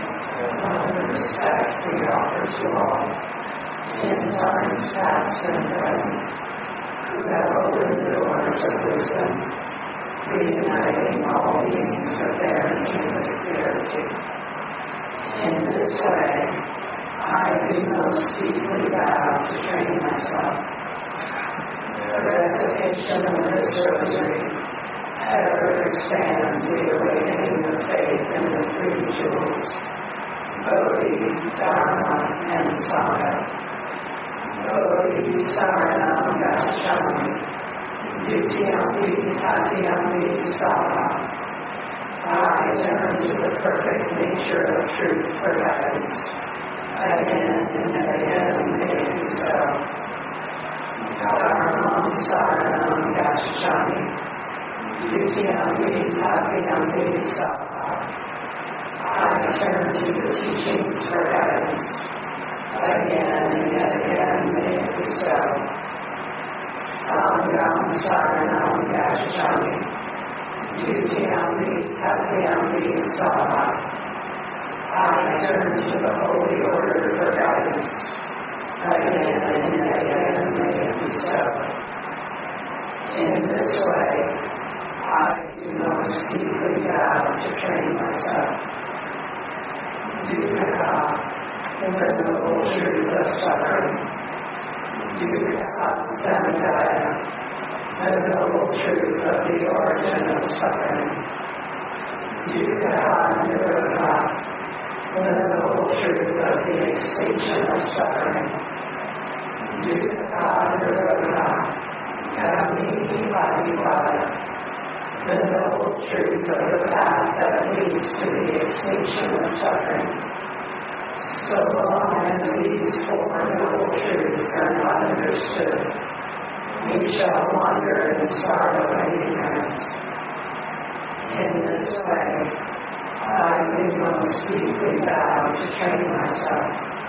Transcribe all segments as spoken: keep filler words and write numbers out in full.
and respect we offer to all, in times past and present, who have opened the doors of wisdom, reuniting all beings of their intrinsic purity. In this way, I do most deeply vow to train myself. The recitation of this rosary ever expands the awakening of faith in the three jewels, Bodhi, Dharma, and Sangha. Bodhi, Saranam, Gacchami, Dutiyampi, Tatiyampi, Saha. I turn to the perfect nature of truth for guidance. Again and again may it be so. Dharmam, Saranam, Gacchami, Dutiyampi, Tatiyampi, Saha. I turn to the teachings for guidance. Again and again may it be so. Sangham, Saranam, Gacchami, Dutiyampi, Tatiyampi, Saha. I turn to the holy order for guidance. Again and again may it be so. In this way, I do most deeply vow to train myself. Dukkha, the noble truth of suffering. Dukkha Samudaya, the noble truth of the origin of suffering. Dukkha Nirodha, the noble truth of the extinction of suffering. Dukkha Nirodha, Kami Vajivada, the noble truth of the path that leads to the extinction of suffering. So long as these four noble truths are not understood, we shall wander in sorrow and ignorance. In this way, I do most deeply vow to train myself.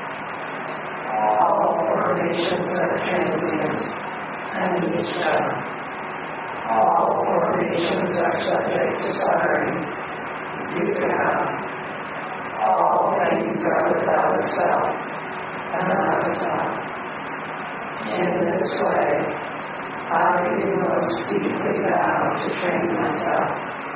All formations are transient and each other. All formations are subject to suffering. Dukkha. All things are without a self, anatta. In this way, I do most deeply vow to train myself.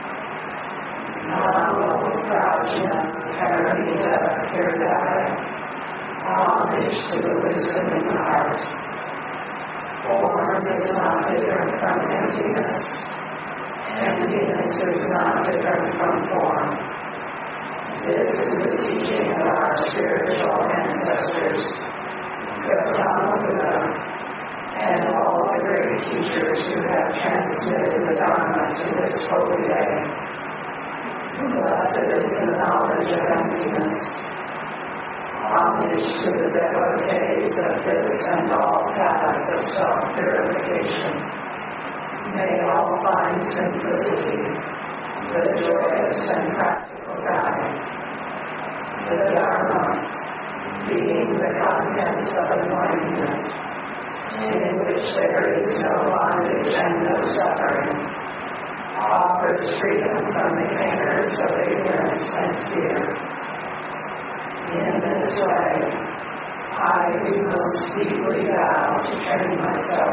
Namo Prajna Paramita Hirdaya. Homage to the wisdom in the heart. Form is not different from emptiness. Emptiness is not different from form. This is the teaching of our spiritual ancestors, Gautama Buddha, and all the great teachers who have transmitted the Dharma to this holy day. Blessed is the knowledge of emptiness. Homage to the devotees of this and all paths of self-purification. May all find simplicity, the joyous and practical guide. The Dharma, being the contents of enlightenment, in which there is no bondage and no suffering, offers freedom from the cares of ignorance and fear. In this way, I do most deeply vow to train myself.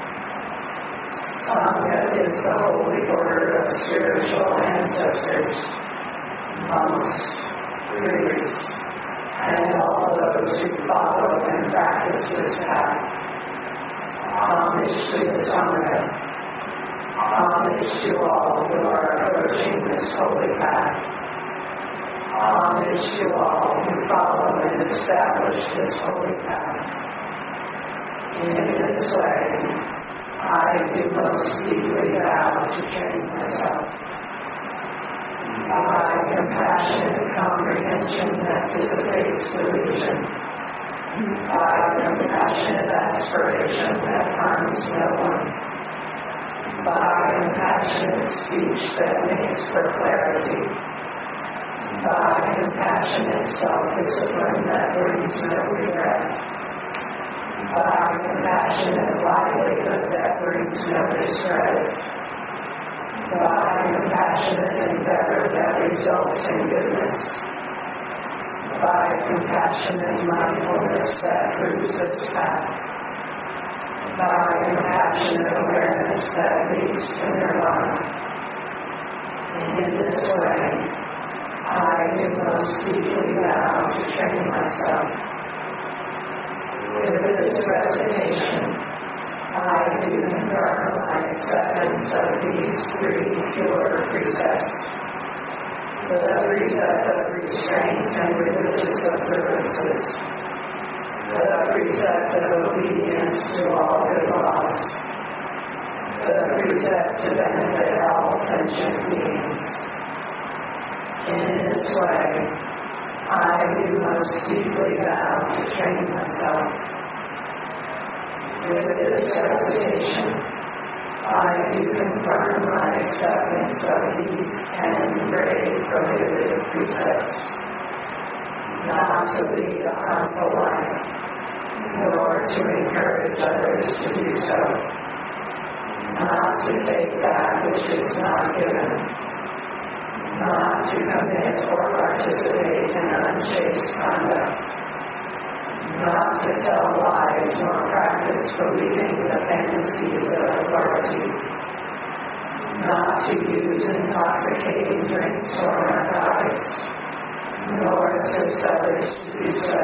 Sangha is the holy order of spiritual ancestors, monks, priests, and all those who follow and practice this path. Homage to the Sangha. Homage to all who are approaching this holy path. Homage to all who follow and establish this holy path. In this way, I do most deeply vow to train myself. By compassionate comprehension that dissipates delusion. By compassionate aspiration that harms no one. By compassionate speech that makes for clarity. By compassionate self-discipline that brings no regret. By compassionate livelihood that brings no discredit. By compassionate endeavor that results in goodness. by compassionate mindfulness that proves its path, by compassionate awareness that leads to nirvana. And in this way, I do most deeply vow to train myself. With this recitation, I do confirm my acceptance of these three pure precepts: the precept of restraint and religious observances, the precept of obedience to all good laws, the precept to benefit all sentient beings. In this way, I do most deeply vow to train myself. With this recitation, I do confirm my acceptance of these ten grave prohibited precepts: not to lead a harmful life, nor to encourage others to do so, not to take that which is not given, not to commit or participate in unchaste conduct, not to tell lies nor practice believing the fantasies of authority, not to use intoxicating drinks or narcotics, nor assist others to do so,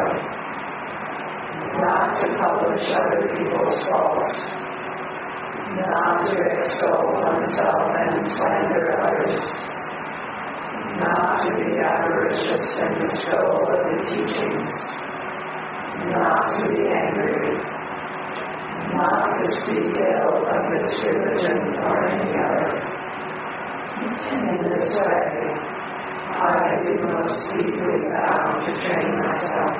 not to publish other people's faults, not to extol oneself and slander others, not to be avaricious in the scope of the teachings, not to be angry, not to speak ill of this religion or any other. In this way, I do most deeply vow to train myself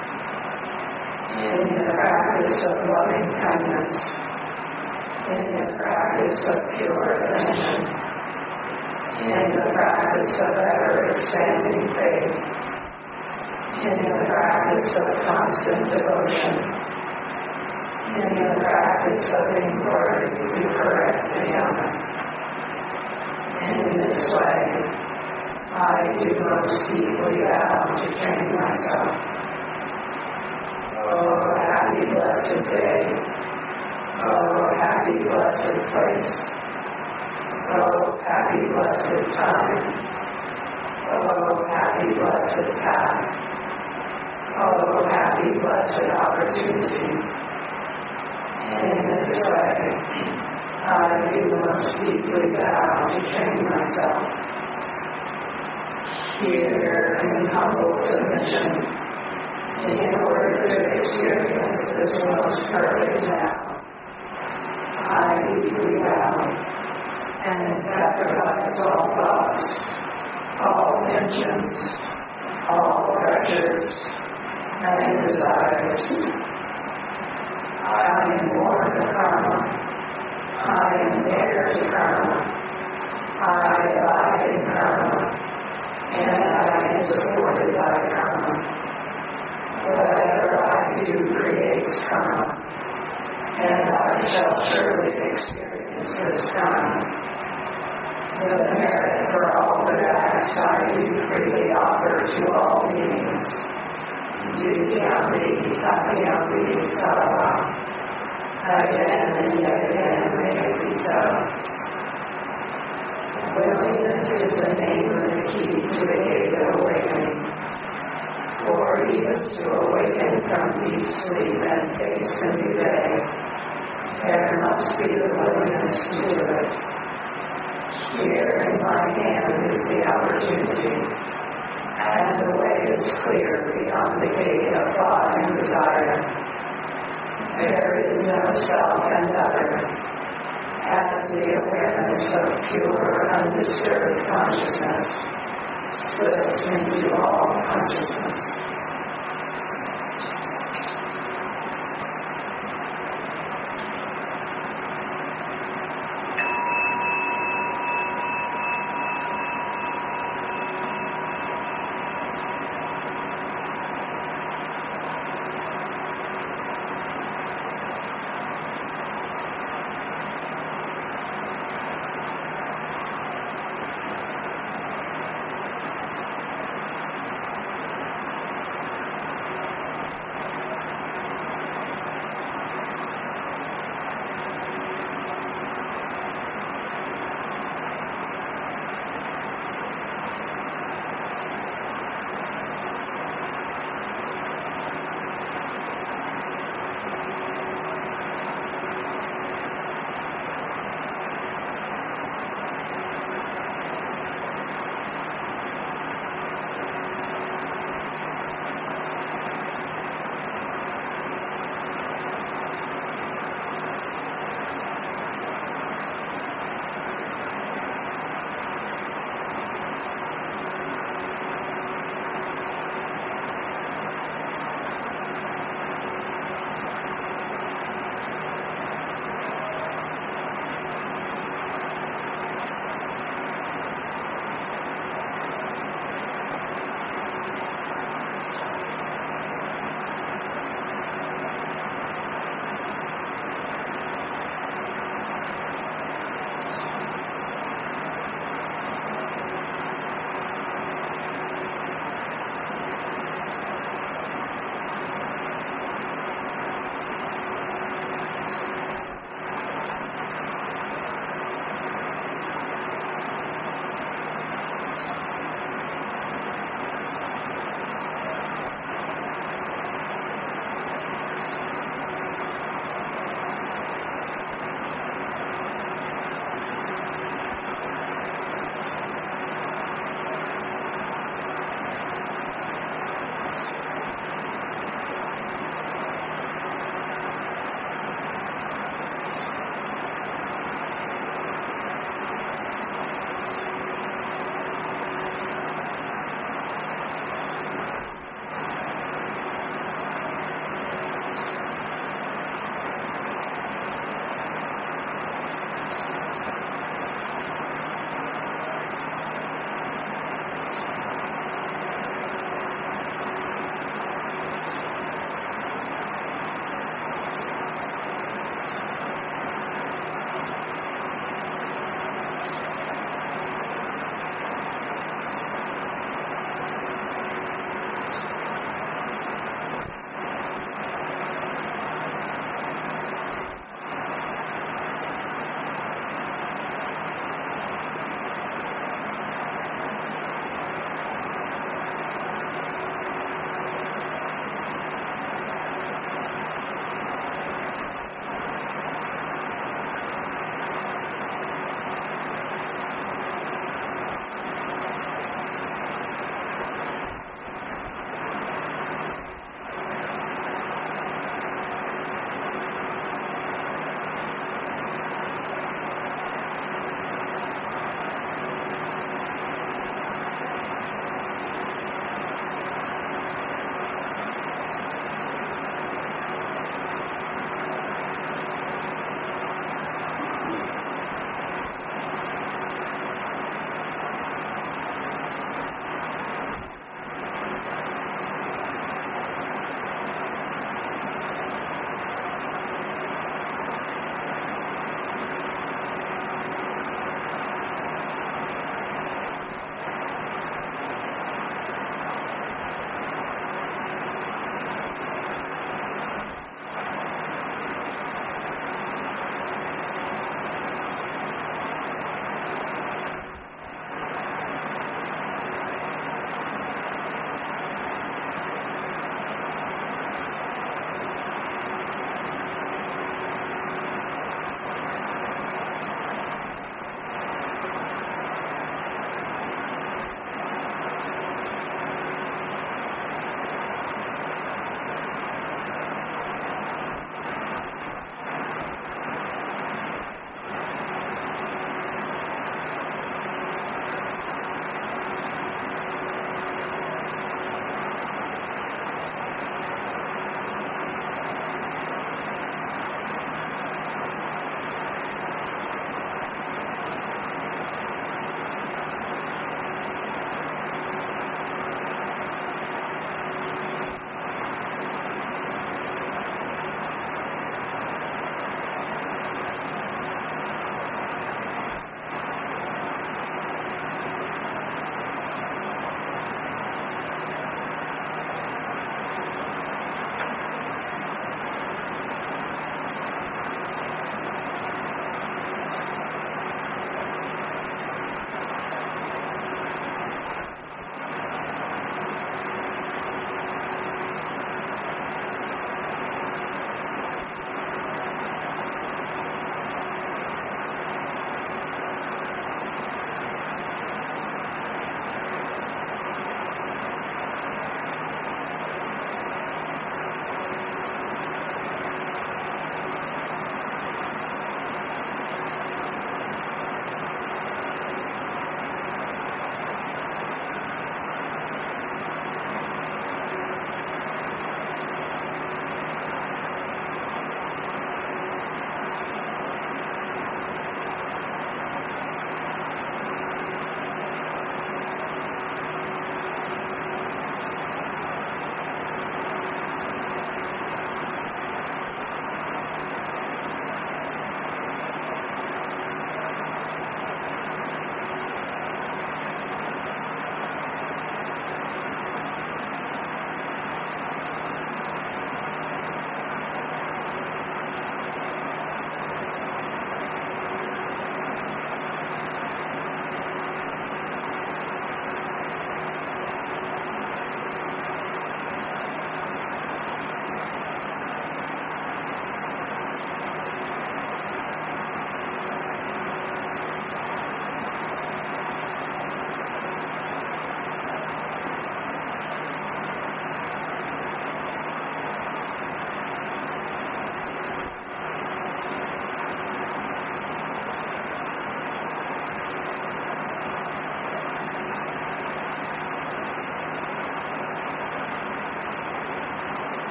in the practice of loving kindness, in the practice of pure attention, in the practice of ever-expanding faith, in the practice of constant devotion, in the practice of inquiry to correct the young. And in this way, I do most deeply vow to train myself. Oh, happy blessed day. Oh, happy blessed place. Oh, happy blessed time. Oh, happy blessed path. Oh, happy blessed opportunity. And in this way, I do most deeply vow to train myself. Here in humble submission, in order to experience this most perfect now, I deeply vow and sacrifice all thoughts, all tensions, all pressures, and desires. I am born to karma. I am heir to karma. I abide in karma, and I am supported by karma. Whatever I do creates karma, and I shall surely experience this karma. The merit for all good acts I do freely offer to all beings. Dhyambi, Satyambi, Sarva. Again and yet again may it be so. Willingness is the name of the key to the gate of awakening. For even to awaken from deep sleep and face a new day, there must be the willingness to do it. Here in my hand is the opportunity, and the way is clear beyond the gate of thought and desire. There is no self and other, and the awareness of pure, undisturbed consciousness slips into all consciousness.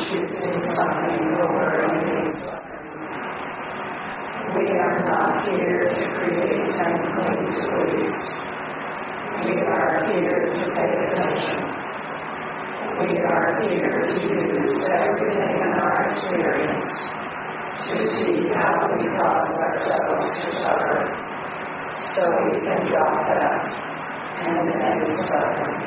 choosing something lower and being suffering. We are not here to create and cling to beliefs. We are here to pay attention. We are here to use everything in our experience to see how we cause ourselves to suffer, so we can drop that and end suffering.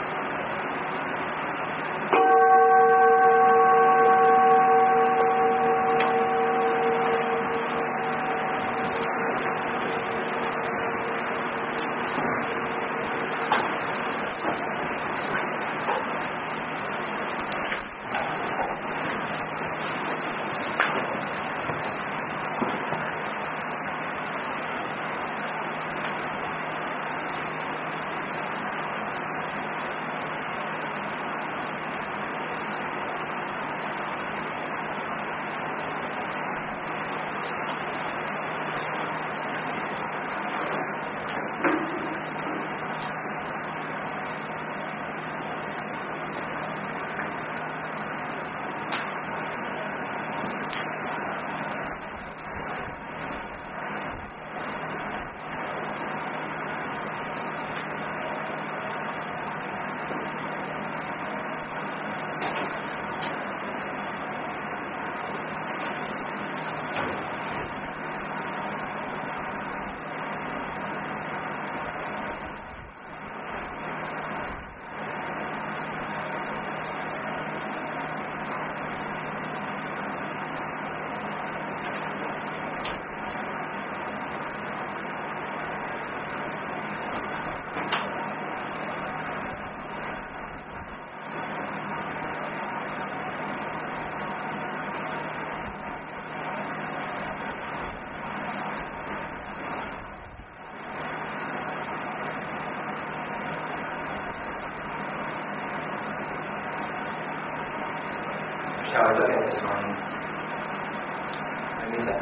Shall we look at this morning? Anita?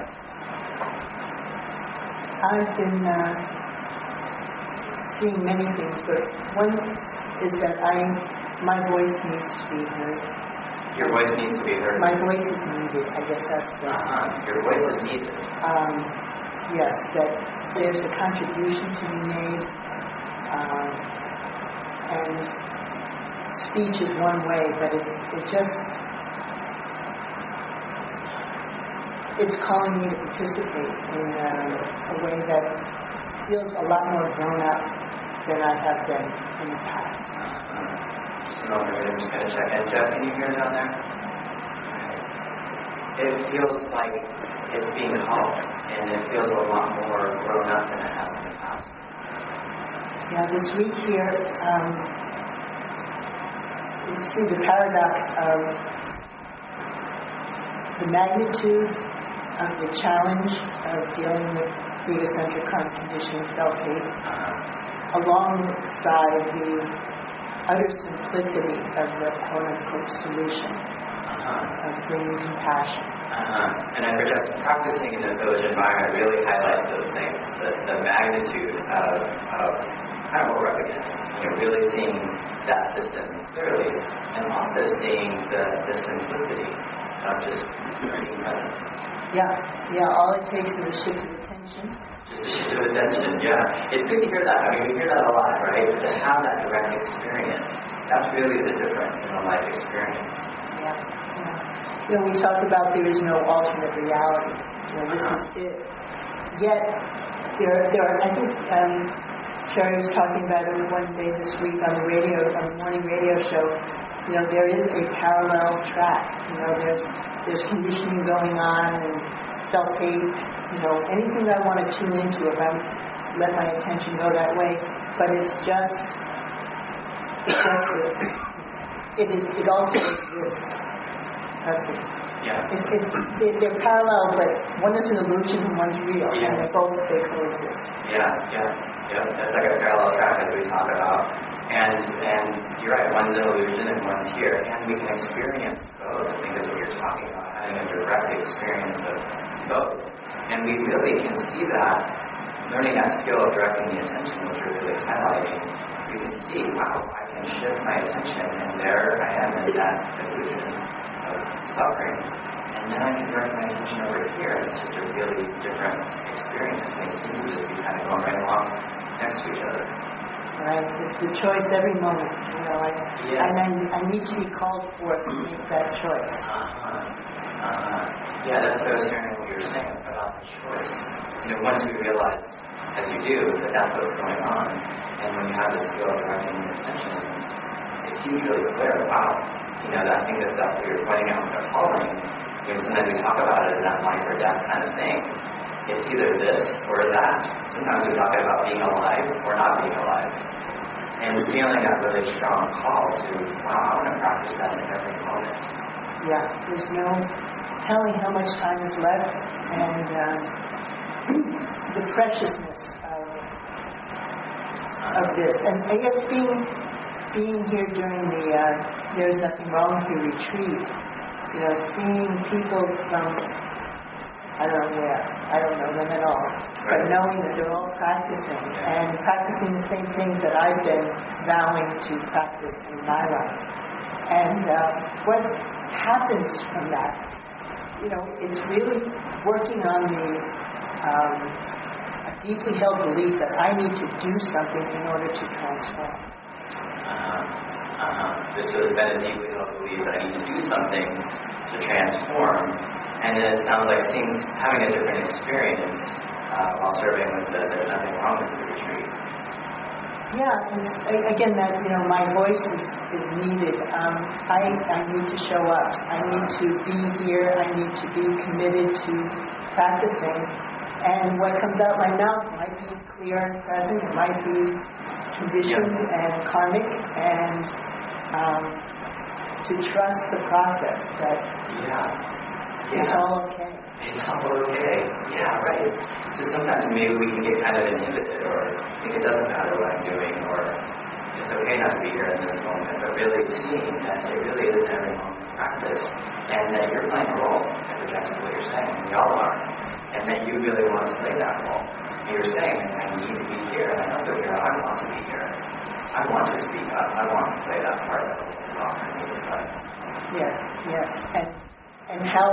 I've been uh, seeing many things, but one is that I, my voice needs to be heard. Your voice needs to be heard. My voice is needed. I guess that's the. Uh-huh. Your voice is needed. Um, yes, that there's a contribution to be made, um, and speech is one way, but it, it just. It's calling me to participate in uh, a way that feels a lot more grown up than I have been in the past. Just a moment, I'm just going to check in. Jeff, can you hear down there? It feels like it's being called, and it feels a lot more grown up than it has in the past. Yeah, this week here, um, you see the paradox of the magnitude of the challenge of dealing with egocentric conditioning, self-hate, uh-huh. alongside the utter simplicity of the quote-unquote solution uh-huh. of bringing compassion. Uh-huh. And I project practicing in the village environment really highlights those things, the, the magnitude of, of kind of what we're up against. You know, really seeing that system clearly, and also seeing the, the simplicity of just being present. Yeah, yeah, all it takes is a shift of attention. Just a shift of attention, yeah. It's good to hear that. I mean, we hear that a lot, right? But to have that direct experience, that's really the difference in a life experience. Yeah, yeah. You know, we talked about there is no alternate reality. You know, this is it. Yet, there, there are, I think um, Sherry was talking about it one day this week on the radio, on the morning radio show. You know, there is a parallel track. You know, there's There's conditioning going on and self-hate, you know, anything that I want to tune into, if I let my attention go that way. But it's just, it's just it, it, it also exists. That's it. Yeah. It, it, it, they're parallel, but one is an illusion and one's real, yeah. and they both they coexist. Yeah, yeah, yeah. That's like a parallel track that we talk about. And and you're right, one's an illusion and one's here. And we can experience both. I think that's what you're talking about, having a direct experience of both. And we really can see that, learning that skill of directing the attention, which you're really highlighting. We can see, wow, I can shift my attention, and there I am in that illusion of of suffering. And then I can direct my attention over here, and it's just a really different experience. Things seem to just be kind of going right along next to each other. Right, it's a choice every moment. You know, I, Yes. and I, I need to be called forth to make that choice. Uh-huh. Uh-huh. Yeah, that's what I was hearing what you were saying about the choice. You know, once you realize, as you do, that that's what's going on, and when you have the skill of directing your attention, it seems really clear. Wow, you know, that thing that that's what you're pointing out with the calling. You know, sometimes we talk about it as that life or death kind of thing. It's either this or that. Sometimes we talk about being alive or not being alive. And feeling that really strong call to, wow, I want to practice that in every moment. Yeah, there's no telling how much time is left, and um, the preciousness of, of this. And I guess being being here during the uh, There's Nothing Wrong with You retreat, you know, seeing people from, I don't know where, I don't know them at all, but knowing that they're all practicing and practicing the same things that I've been vowing to practice in my life. And uh, what happens from that, you know, it's really working on the um, a deeply held belief that I need to do something in order to transform. Uh-huh. Uh-huh. So there's been a deeply held belief that I need to do something to transform. And then it sounds like seeing, having a different experience uh, while serving with the There's Nothing Wrong with the retreat. Yeah, and again, that, you know, my voice is, is needed. Um, I, I need to show up. I need to be here. I need to be committed to practicing. And what comes out my mouth might be clear and present. It might be conditioned Yeah. and karmic. And um, to trust the process that Yeah. it's Yeah. all okay. It's all okay. Yeah, right. So sometimes maybe we can get kind of inhibited or think it doesn't matter what I'm doing or it's okay not to be here in this moment, but really seeing that it really is every moment of practice and that you're playing a role in projecting what you're saying, and we all are, and that you really want to play that role. And you're saying, I need to be here, and I know that here, I want to be here. I want to speak up. I want to play that part that is offering me to play. Yes, yes. And and how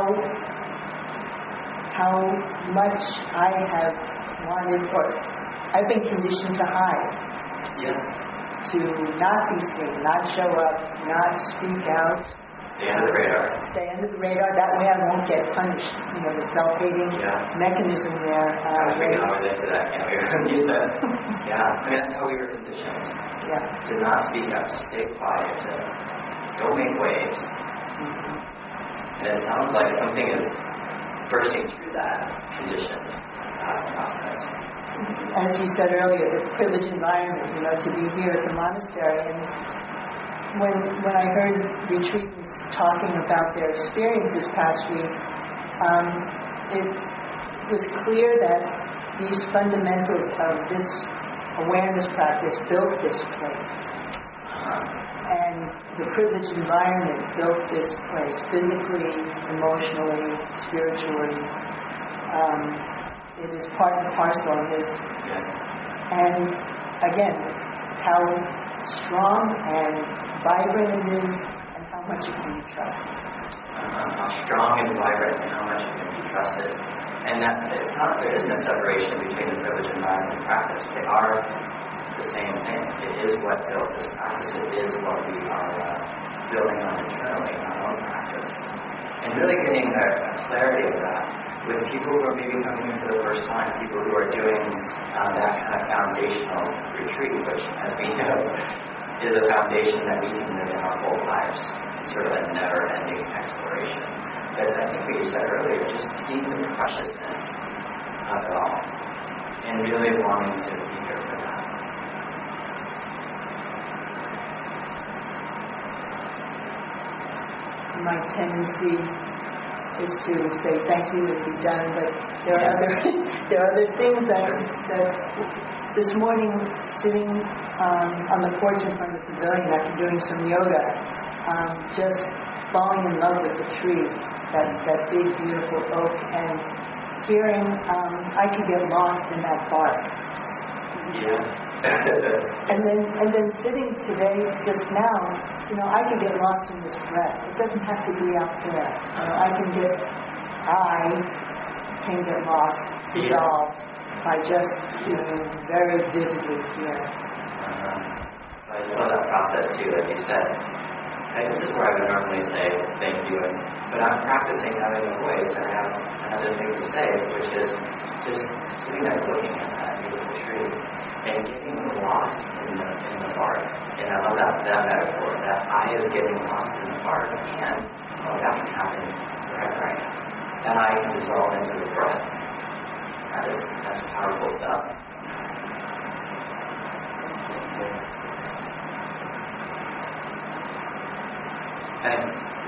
how much I have wanted, or I've been conditioned to hide, Yes. to not be seen, not show up, not speak out. Stay under the radar. Stay under the radar. That way I won't get punished. You know, the self-hating Yeah. mechanism there. I Uh, was thinking how we into that. Yeah, we were use that. Yeah, I mean, that's how we were conditioned. yeah. To not speak up, to stay quiet, to don't make waves. Mhm. And it sounds like something is bursting through that conditioned uh, process. As you said earlier, the privileged environment, you know, to be here at the monastery. And when when I heard retreatants talking about their experience this past week, um, it was clear that these fundamentals of this awareness practice built this place. Uh-huh. And the privileged environment built this place physically, emotionally, spiritually. Um, it is part and parcel of this. Yes. And again, how strong and vibrant it is, and how much it can be trusted. Uh-huh. How strong and vibrant and how much it can be trusted. And that it's not there isn't a separation between the privileged environment and practice. They are the same thing. It is what built this practice. It is what we are uh, building on internally in our own practice. And really getting a, a clarity of that with people who are maybe coming in for the first time, people who are doing um, that kind of foundational retreat, which, as we know, is a foundation that we can live in our whole lives. It's sort of a never-ending exploration. But I think what you said earlier, just seeing the preciousness of it all and really wanting to be here for that. My tendency is to say thank you and be done, but there are other there are other things that that this morning, sitting um, on the porch in front of the pavilion after doing some yoga, um, just falling in love with the tree, that that big beautiful oak, and hearing um, I could get lost in that bark. Yeah. And then, and then sitting today, just now, you know, I can get lost in this breath. It doesn't have to be out there. You know, I can get, I can get lost, dissolved by just being very vividly here. Uh-huh. I love that process too, like you said. Okay, this is where I would normally say thank you, and, but I'm practicing having a voice and I have another thing to say, which is just sitting there looking at that beautiful tree and getting lost in the in the bark. And I love that, that metaphor, that I is getting lost in the bark, and oh, that can happen wherever I am. And I can dissolve into the breath. That is that's powerful stuff. Okay.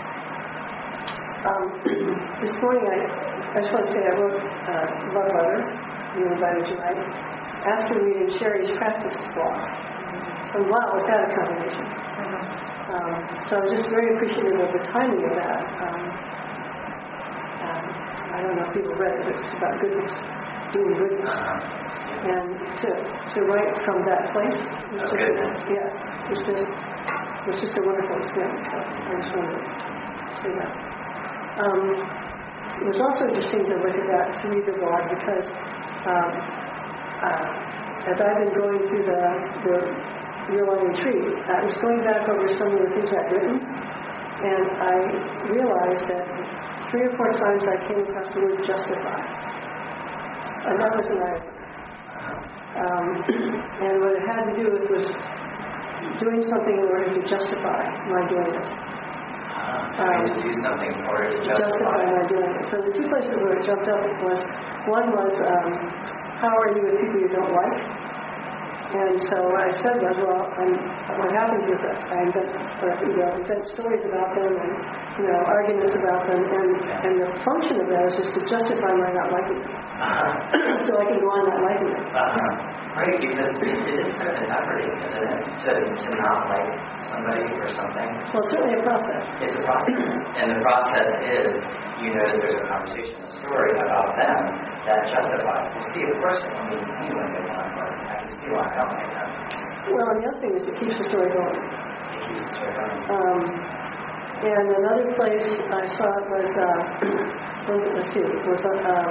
Um, this morning, I, I just want to say I wrote a uh, love letter, you invited you, right? After reading Sherry's practice blog. And wow, was that a combination. Um, so I was just very appreciative of the timing of that. Um, um, I don't know if people read it, but it's about goodness, doing goodness. Uh-huh. And to to write from that place, was Oh, just, goodness. yes, it was just it was just a wonderful experience. So I just wanted to say that. Um, it was also interesting to look at that, to read the blog, because um, uh, as I've been going through the the year-long retreat, I was going back over some of the things I'd written, and I realized that three or four times I came across the word justify, and that was an eye. Um, and what it had to do with was doing something in order to justify my doing it. Uh, um, to do something in order to justify. justify my doing it. So the two places where it jumped up was, one was, um, how are you with people you don't like? And so what I said was, well, I'm, what happens is that I invent, or, you know, invent stories about them and, you know, arguments about them, and, and the function of that is just to justify my not liking them. Uh-huh. So I can go on not liking them. Uh-huh. Right, because it is kind of an effort, isn't it, to, to not like somebody or something? Well, it's certainly a process. It's a process. And the process is, you notice there's a conversation, a story about them that justifies. Well, see, of course, I don't mean anyone they want, but I can see why I don't like them. Well, and the other thing is it keeps the story going. It keeps the story going. Um, and another place I saw it was, uh, let's see, it was, um,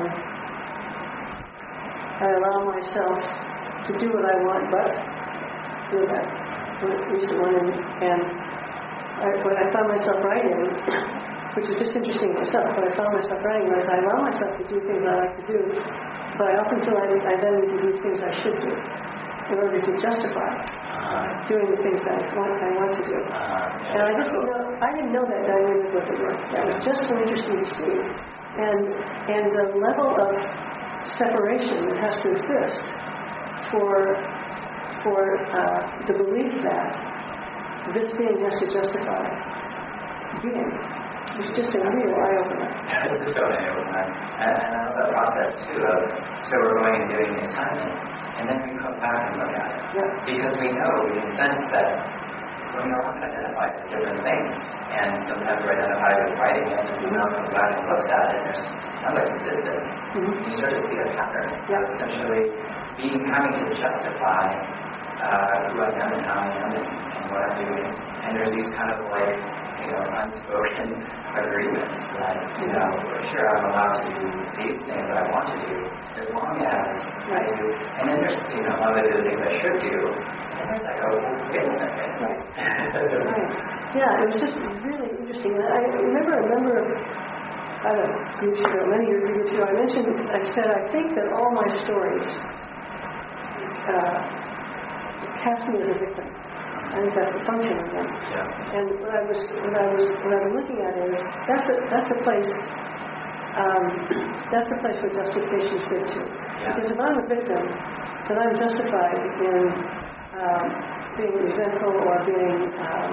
I allow myself to do what I want, but do that. Recent one, and, and I, what I found myself writing, which is just interesting myself, but I found myself writing was I allow myself to do things I like to do, but I often feel like I then need to do things I should do in order to justify uh, doing the things that I want, I want to do. Uh, and I just didn't know, I didn't know that dynamic was at work. That was just so interesting to see. And, and the level of separation that has to exist for for uh, the belief that this being has to justify being. It's just a real eye-opener. It's so eye-opener. And, and I love that process, too, of, so we're going and doing the assignment, and then we come back and look at it. Yeah. Because we know, we can sense that well, we often identify with different things, and sometimes we're identified with writing it, and mm-hmm. now comes back and looks at it, and there's another consistence. Mm-hmm. You start to see a pattern. Yeah. Essentially, being having to justify uh, who I am and how I am and, and what I'm doing. And there's these kind of like, you know, unspoken agreements that, you know, sure, I'm allowed to do these things that I want to do as long as I do. And then there's, you know, other the things I should do. And there's like, oh, wait a second. Right. Right. Yeah, it was just really interesting. And I remember a number of, I don't know, years ago, many years ago, I mentioned, I said, I think that all my stories uh, cast me as a victim. I think that's the function of them. Yeah. And what I was, what I was, what I was looking at is that's a that's a place, um, that's a place where justification is good too. Yeah. Because if I'm a victim, then I'm justified in um, being resentful or being um,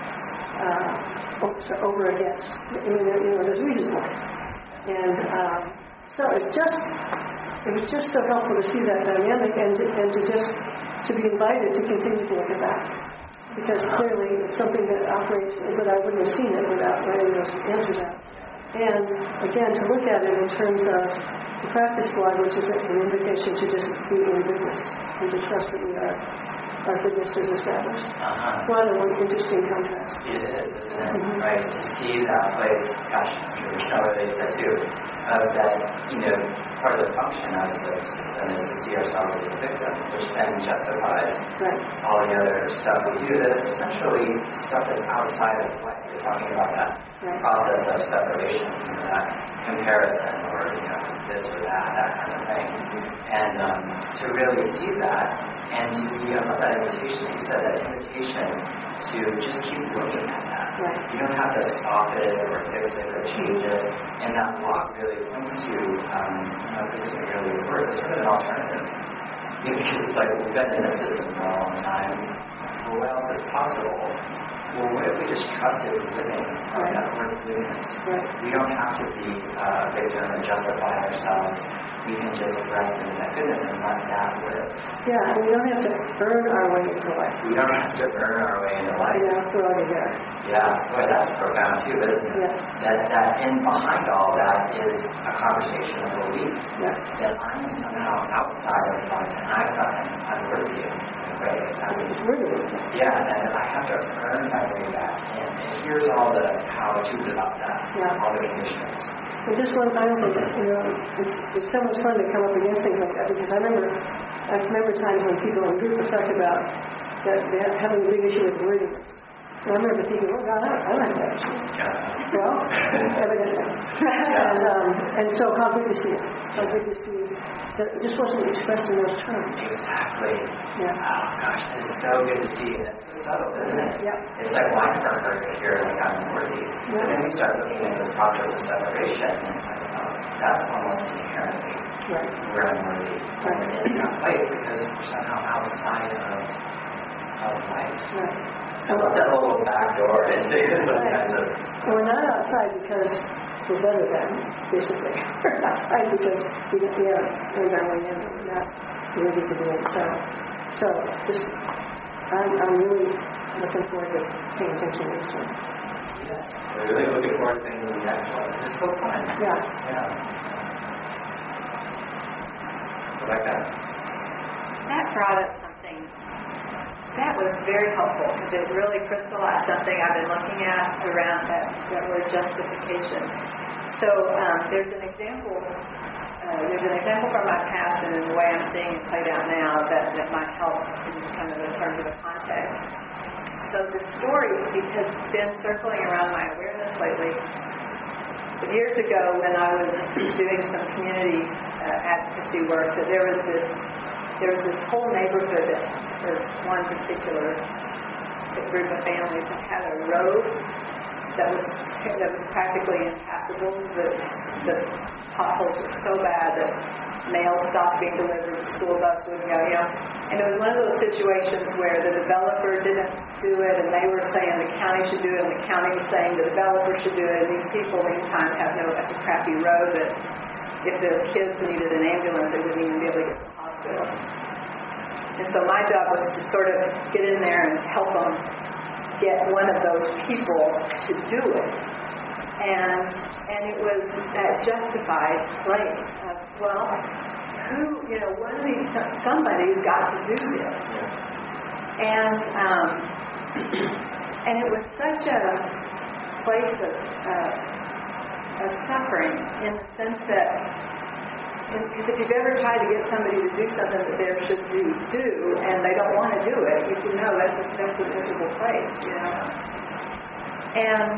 uh, over against. I mean, you know, there's reason for it. And um, so it's just, it was just so helpful to see that dynamic and and to just to be invited to continue to look at that. Because clearly it's something that operates, but I wouldn't have seen it without writing those answers out. And again, to look at it in terms of the practice log, which is an invitation to just be in goodness and to trust that we are, our goodness is established. Uh-huh. What an interesting contrast. It is, isn't it? Mm-hmm. Right? To see that place, gosh, I'm sure Michelle relates that too, of that, you know, part of the function of the system is to see ourselves as a victim, which then justifies Right. all the other stuff we do that is essentially stuff that's outside of life. You're talking about that Right. process of separation, you know, that comparison or, you know, this or that, that kind of thing. And um, to really see that and to be, I love that invitation, you said that invitation to just keep looking at that. Right. You don't have to stop it or fix it or change it. And that walk really points to, um, you know, this isn't really a word, it's sort of an alternative. You know, because it's like, we've been in this system for a long time. Well, what else is possible? Well, what if we just trusted living on Right. that word goodness? Right. We don't have to be uh, a victim and justify ourselves. We can just rest in that goodness and let that live. Yeah, and we don't have to earn our way into life. We don't have to earn our way into life. You know, we're already there. Yeah, boy, that's profound too, isn't it? Yes. That, that in behind all that is a conversation of belief Yeah. that I'm somehow outside of life and I thought I'm unworthy of grace. I mean, It's really, yeah, and I have to earn my way back in. And here's all the how-tos about that, Yeah. all the conditions. and just one final thing, you know, it's, it's so much fun to come up against things like that because I remember, I remember times when people in groups were talking about that they have having a big issue with worthiness. And I remember thinking, oh God, I don't, I don't have that issue. Yeah. Well, evidently. and, um, and so how good to see it. How good to see that it just wasn't expressed in those terms. Exactly. Yeah. Oh gosh, it's so good to see. And it's so subtle, isn't it? Yeah. It's like wine for her to hear like I'm worthy. Yeah. But then we start looking at this process of separation and it's like, oh, that's almost inherently Right. we're unworthy. Right. We're in that place because we're somehow outside of of life. Right. I love that little back door into those Right. kinds of And we're not outside because we're better than, basically. We're outside because we don't, we haven't earned our way in and we're not ready to do it. So, so just, I'm, I'm really looking forward to paying attention to this one. yes. We're really looking forward to things in the next one. It's so fun. Yeah. Yeah. Rebecca? That brought up something that was very helpful because it really crystallized something I've been looking at around that, that word justification. So um, there's an example. Uh, there's an example from my past and in the way I'm seeing it played out now that, that might help in kind of in terms of the context. So the story has been circling around my awareness lately. But years ago, when I was doing some community uh, advocacy work, that there was this there was this whole neighborhood that, or one particular group of families that had a road that was that was practically impassable. The, the potholes were so bad that mail stopped being delivered, the school bus wouldn't go, you know. And it was one of those situations where the developer didn't do it, and they were saying the county should do it, and the county was saying the developer should do it, and these people meantime have no like a crappy road that if the kids needed an ambulance, they wouldn't even be able to get to the hospital. And so my job was to sort of get in there and help them get one of those people to do it. And and it was that justified place of, well, who, you know, one of these, somebody's got to do this. And um, and it was such a place of, uh, of suffering in the sense that because if you've ever tried to get somebody to do something that they should do, do and they don't want to do it, you can know that's a, that's a miserable place, you know. And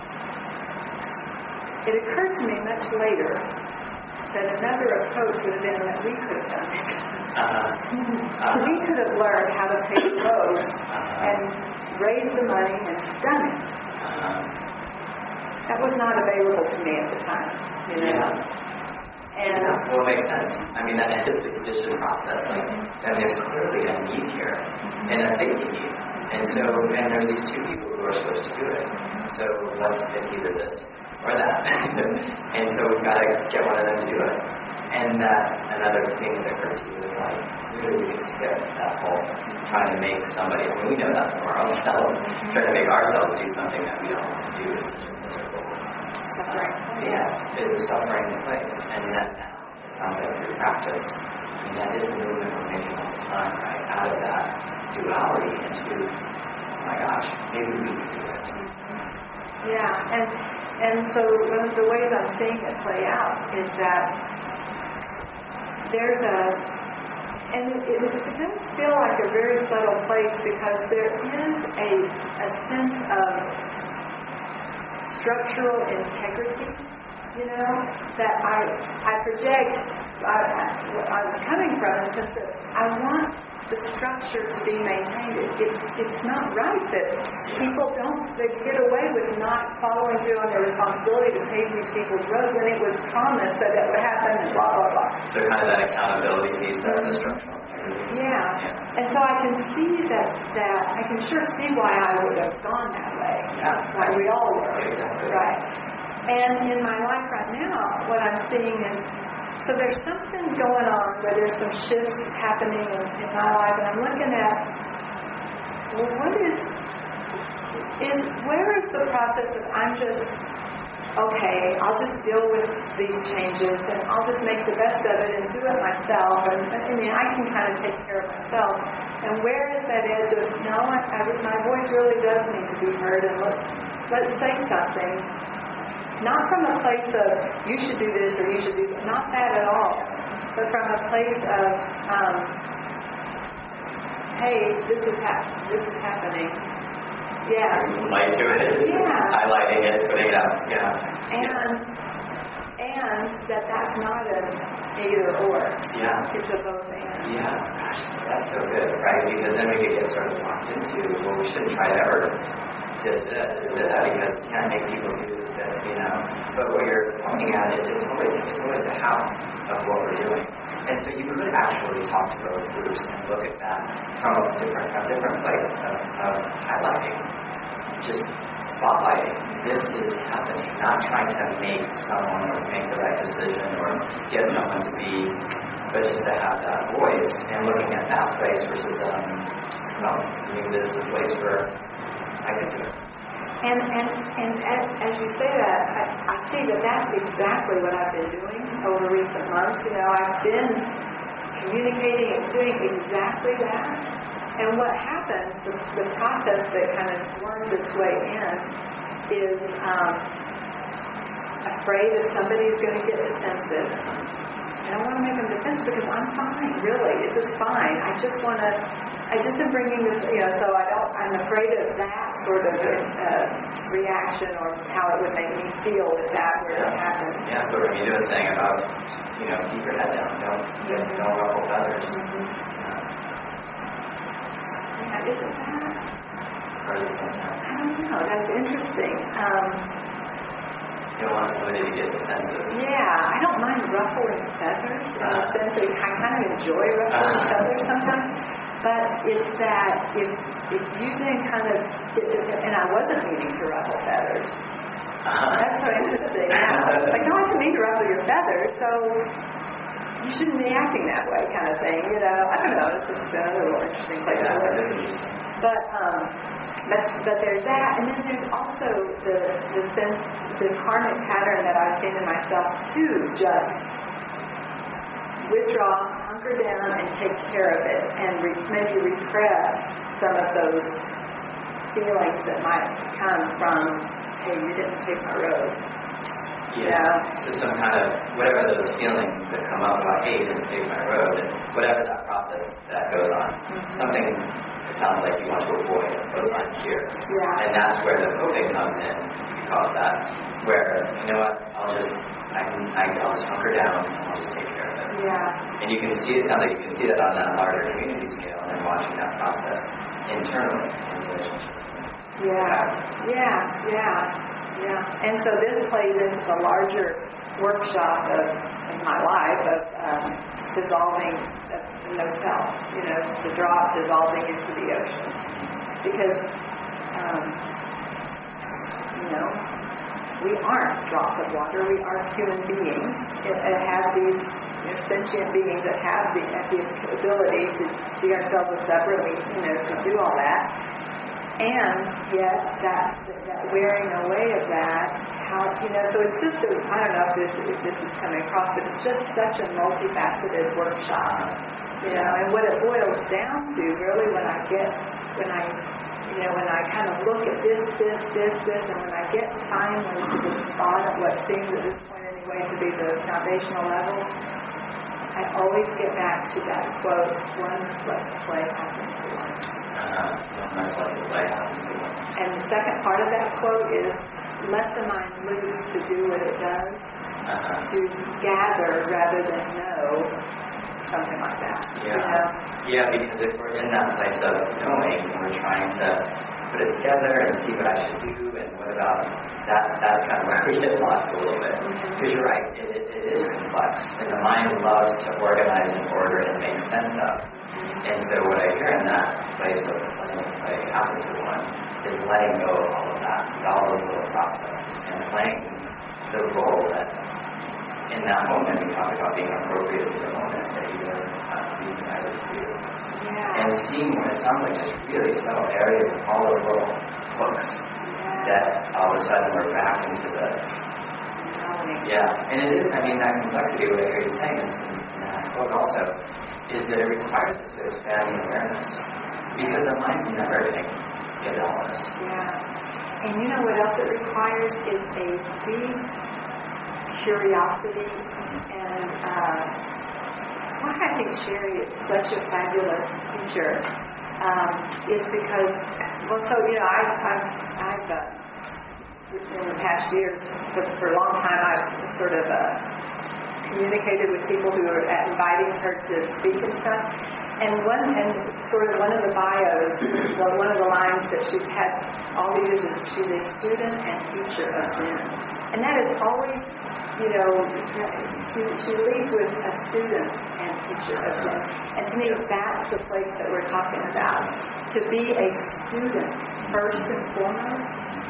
it occurred to me much later that another approach would have been that we could have done it. Uh-huh. We could have learned how to pay the roads and raised the money and done it. Uh-huh. That was not available to me at the time, you know. Yeah. And Well, it makes sense. I mean, that is the condition process. Like, and there's clearly a need here, and a safety need. And so, and there are these two people who are supposed to do it. So let's pick either this or that. And so we've got to get one of them to do it. And that another thing that occurred to you is like, really we can skip that whole trying to make somebody, I mean, we know that from our own selves, trying to make ourselves do something that we don't want to do is such a miserable. suffering. Yeah, it was suffering in place. And then now it's sounds like through practice. And that is movement we're making all the time, right? Out of that duality into, oh my gosh, maybe we can do it. Yeah, and and so one of the ways I'm seeing it play out is that there's a, and it, it, it does feel like a very subtle place because there is a, a sense of structural integrity, you know, that I I project, I, I, I was coming from in the sense that I want the structure to be maintained. It, it's, it's not right that people don't, they get away with not following through on their responsibility to pave these people's roads when it was promised that that would happen and blah, blah, blah. So kind of that accountability piece, that's the structural integrity. Yeah. yeah. And so I can see that, that, I can sure see why I would have gone that way. Yeah. Like we all were. Exactly. Right. And in my life right now, what I'm seeing is, so there's something going on where there's some shifts happening in, in my life, and I'm looking at, well, what is, is, where is the process of I'm just, okay, I'll just deal with these changes, and I'll just make the best of it and do it myself, and I mean, I can kind of take care of myself, and where is that edge of, no, I, I, my voice really does need to be heard, and let's, let's say something. Not from a place of, you should do this or you should do that. Not that at all. But from a place of, um, hey, this is, hap- this is happening. Yeah. Light to it. Yeah. Highlighting it, putting it out. Yeah. And, and that that's not an either or. Yeah. It's a both and. Yeah. Gosh, that's so good, right? Because then we could get sort of locked into, well, we shouldn't try to ever do this, do that, because we can't make people do this, you know. But what you're pointing at is it's always, it's always the how of what we're doing. And so you could actually talk to those groups and look at that from a different, a different place of, of highlighting, just spotlighting. This is happening, not trying to make someone or make the right decision or get someone to be, but just to have that voice and looking at that place versus, um, well, maybe this is a place where I can do it. And and and as, as you say that, I, I see that that's exactly what I've been doing over recent months. You know, I've been communicating and doing exactly that. And what happens, the, the process that kind of worms its way in, is um, afraid if somebody's going to get defensive. I don't want to make them defensive because I'm fine, really. This is fine. I just want to. I just am bringing this, you know, so I don't, I'm afraid of that sort of uh, reaction or how it would make me feel if that were to happen. Yeah, but when you do a thing about, you know, keep your head down, don't, Mm-hmm. don't ruffle feathers. Mm-hmm. Yeah, isn't that? Or is it something? I don't know. That's interesting. Um, You don't want somebody to get defensive. yeah, I don't mind ruffling feathers in the sense that I kind of enjoy ruffling Uh-huh. feathers sometimes. But it's that if if you then kind of get to, and I wasn't meaning to ruffle feathers. Uh-huh. That's so interesting. Yeah. Like, no, I didn't mean to ruffle your feathers, so you shouldn't be acting that way, kind of thing. You know, I don't know. It's just another little interesting place Yeah, to that look. is interesting. But um, but but there's that, and then there's also the the sense, the karmic pattern that I've seen in myself to just withdraw, hunker down, and take care of it, and re- maybe repress some of those feelings that might come from, hey, you didn't take my road. Yeah. So some kind of, whatever those feelings that come up about, hey, you didn't take my road, and whatever that process that goes on, Mm-hmm. something it sounds like you want to avoid goes on here. Yeah. And that's where the coping comes in, because that, where, you know what, I'll just, I can, I, I'll just hunker down, and I'll just take care of it. Yeah. And you can see, it sounds like you can see that on that larger community scale and watching that process internally in relationship. Yeah, yeah, yeah, yeah. And so this plays into the larger workshop of in my life of um, dissolving the no self, you know, the drop dissolving into the ocean. Because, um, you know, we aren't drops of water. We are human beings. It, it has these you know, sentient beings that have the, the ability to see ourselves as separately, you know, to do all that. And yet, that that wearing away of that how, you know, so it's just, a, I don't know if this, if this is coming across, but it's just such a multifaceted workshop, you know, and what it boils down to really when I get, when I, you know, when I kind of look at this, this, this, this, and when I get finally to the bottom, what seems at this point anyway to be the foundational level, I always get back to that quote, one must let the play happen to one. Uh, one must let the play happen to one. And the second part of that quote is, let the mind loose to do what it does, Uh-huh. to gather rather than know, something like that. Yeah. You know? Yeah, because if we're in that place of knowing and we're trying to put it together and see what I should do and what about that, that's kind of where we get lost a little bit. Because mm-hmm. you're right, it, it, it is complex. And the mind loves to organize and order and make sense of. And so what I hear in that place of letting it play happen to one is letting go of all of that, all those little processes, and playing the role that in that moment we talk about being appropriate to the moment that you learn how to be united to you. Yeah. And seeing what it sounds like just really subtle areas of all those little hooks Yeah. that all of a sudden we're back into the yeah. And it is, I mean, that complexity, what I hear you saying is, in that quote also, is that it requires us to expand the awareness. Because the mind's never going to get all this. Yeah. And you know what else it requires is a deep curiosity. And uh, why I think Sherry is such a fabulous teacher um, is because, well, so, you know, I've, I've, I've uh, in the past years, for, for a long time, I've sort of uh, communicated with people who are inviting her to speak and stuff. And one, and sort of one of the bios, well, one of the lines that she's had all these years is she's a student and teacher of Zen. And that is always, you know, she, she leads with a student and teacher of Zen. And to me, that's the place that we're talking about. To be a student, first and foremost,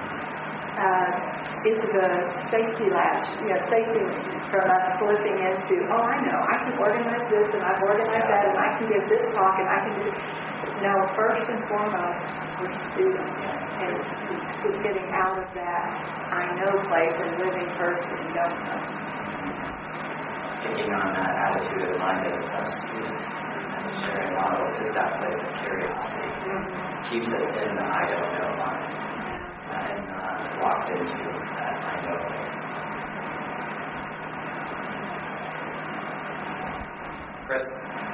uh, is the safety latch, you know, safety from us slipping into, oh, I know, I can organize this, and I've organized that, and I can give this talk, and I can do... No, first and foremost, we're students. And it's getting out of that I know place and living first and don't know. Taking on that attitude of mind that it's a student and the sharing model is that place of curiosity. Mm-hmm. Keeps us in the I don't know mind. And not locked into that I know place. Chris?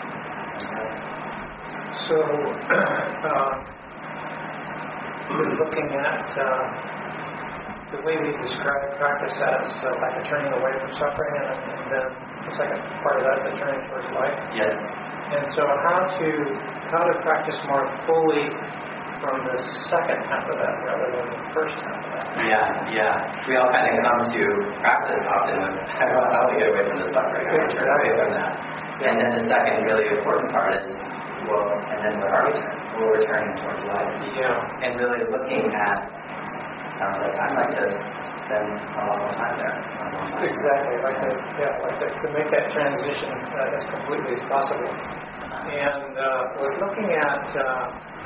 So, uh, we're looking at uh, the way we describe practice as uh, like a turning away from suffering, and, and then the second part of that, the turning towards life. Yes. And so, how to how to practice more fully from the second half of that rather than the first half of that. Yeah, yeah. We all kind of come to practice often with how to get away from the suffering, how to turn away from that. And then the second really important part is, well, and then where are we turning? Well, we're turning towards life. Yeah. And really looking at, sounds like I'd like to spend a lot more time there. Exactly. Like to, yeah, like to, to make that transition uh, as completely as possible. And uh, was looking at uh,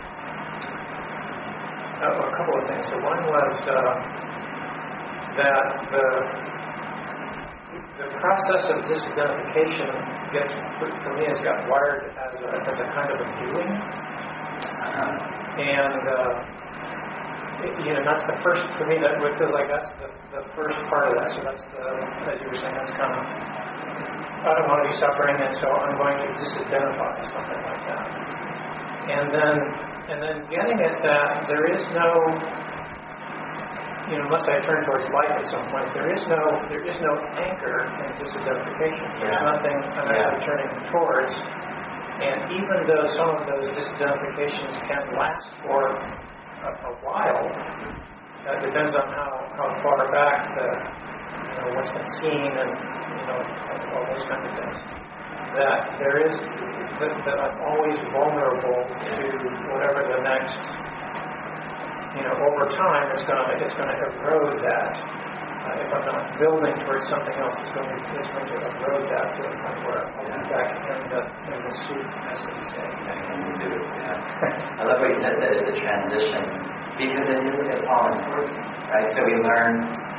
a couple of things. So one was uh, that the the process of disidentification gets, for me, has got wired as a, as a kind of a doing, uh, and uh, it, you know that's the first for me. That it feels like that's the, the first part of that. So that's the, as you were saying, that's kind of I don't want to be suffering, and so I'm going to disidentify, something like that. And then and then getting at that, there is no. You know, unless I turn towards life at some point, there is no there is no anchor in disidentification. There's yeah. nothing I'm actually turning towards. And even though some of those disidentifications can last for a, a while, that depends on how, how far back the you know what's been seen and you know all those kinds of things. That there is that, that I'm always vulnerable to whatever the next. You know, over time, it's going to it's going to erode that. Uh, if I'm not building towards something else, it's going to it's going to erode that to the point where I'll be back in the in the soup, as they say. Yeah. I love what you said that it's a transition because it is it's all important, right? So we learn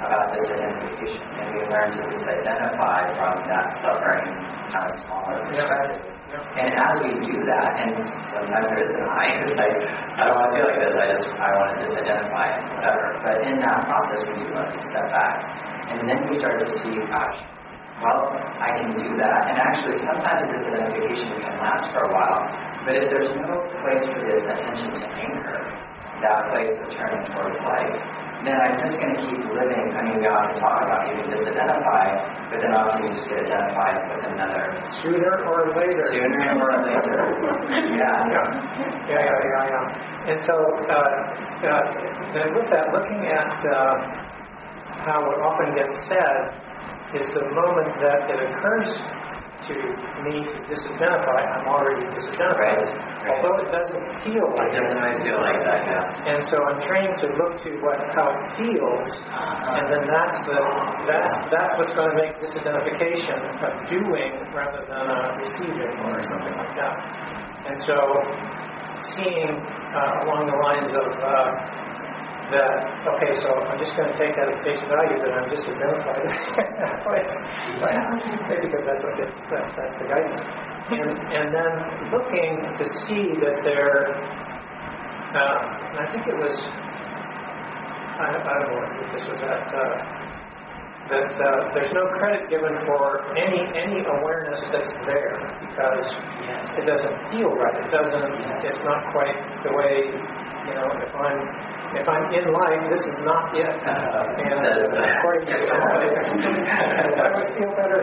about disidentification, and we learn to disidentify from that suffering kind of smaller perspective. Yeah. And as we do that, and sometimes there's an I, because I, I don't want to feel like this, I just, I want to disidentify and whatever. But in that process, we do want to step back. And then we start to see, gosh, well, I can do that. And actually, sometimes disidentification can last for a while. But if there's no place for the attention to anchor, that place of turning towards life, then I'm just going to keep living. I mean, we often talk about you can disidentify, but then often you just get identified with another. Sooner or later. Sooner or later. yeah. yeah. Yeah, yeah, yeah, yeah. And so, uh, uh, then with that, looking at uh, how what often gets said is the moment that it occurs to me to disidentify, I'm already disidentified. Right. Right. Although it doesn't feel like it. It doesn't feel like that, yeah. And so I'm trained to look to what how it feels, uh-huh. and then that's the that's that's what's going to make disidentification a doing rather than a receiving or something like that. And so seeing uh, along the lines of uh, that, okay, so I'm just going to take that at face value that I'm disidentified in that place, right? Maybe because that's what gets, that's, that's the guidance. And, and then looking to see that there, uh, and I think it was, I, I don't know if this was at, uh, that uh, there's no credit given for any any awareness that's there because yes. it doesn't feel right. It doesn't, yes. It's not quite the way, you know, if I'm If I'm in life, this is not yet. Uh, and according to the I would feel better.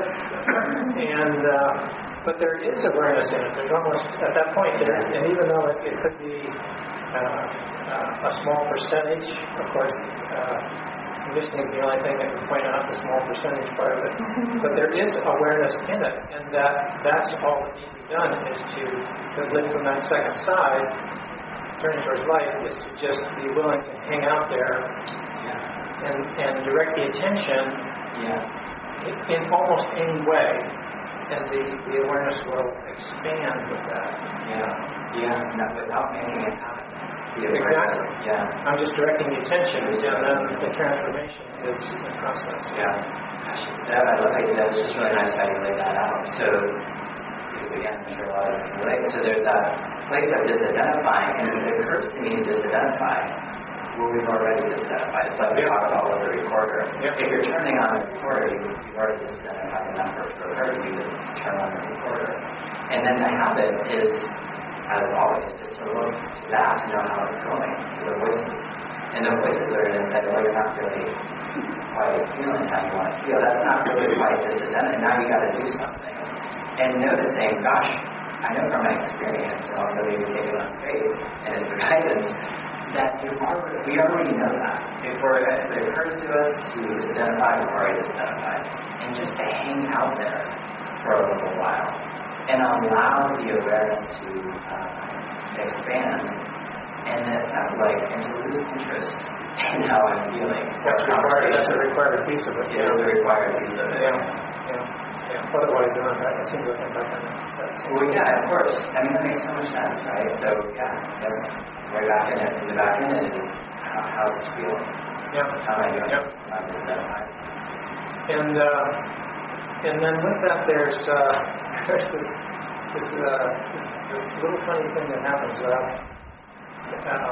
And uh, but there is awareness in it. There's almost at that point there, and even though it, it could be uh, uh, a small percentage, of course, uh, conditioning is the only thing that can point out the small percentage part of it. But there is awareness in it, and that that's all that needs to be done is to, to live from that second side. Turning towards life is to just be willing to hang out there yeah. and, and direct the attention yeah. in, in almost any way, and the, the awareness will expand with that. Yeah, yeah, not without making it happen. Exactly. Yeah. I'm just directing the attention, and then the transformation is the process. Yeah. Gosh, Deb, I love how you did that. It's just really nice how you laid that out. So, again, I'm sure a lot of people relate. So there's that place of disidentifying, and it occurs to me to disidentify where we've already disidentified. It's like we talk about with the recorder. Yep. If you're turning on the recorder, you've already disidentified the number. So it occurs to me to turn on the recorder. And then the habit is, as always, is to look to that to know how it's going, to the voices. And the voices are going to say, well, you're not really quite feeling how you want to feel. That's not really quite disidentified. Now you got to do something. And noticing, gosh, I know from my experience, and also maybe taking on faith and as guidance, that you already, we already know that. If, we're, if it occurs to us to disidentified, we're already disidentified. And just to hang out there for a little while and allow the awareness to uh, expand, and then it's kind of like, and to lose interest in how I'm feeling. That's required. That's a required piece of it. It is a required piece of it. Yeah. Yeah. Yeah. Otherwise, I'm not, it seems like I'm back on that. Well, yeah, of course. I mean, that makes so much sense, right? So, yeah, right back in it. The back in it is how, how's this feeling? Yeah. How am I doing? Yep. I'm identified. And uh, and then with that, there's uh, there's this this, uh, this this little funny thing that happens uh, uh,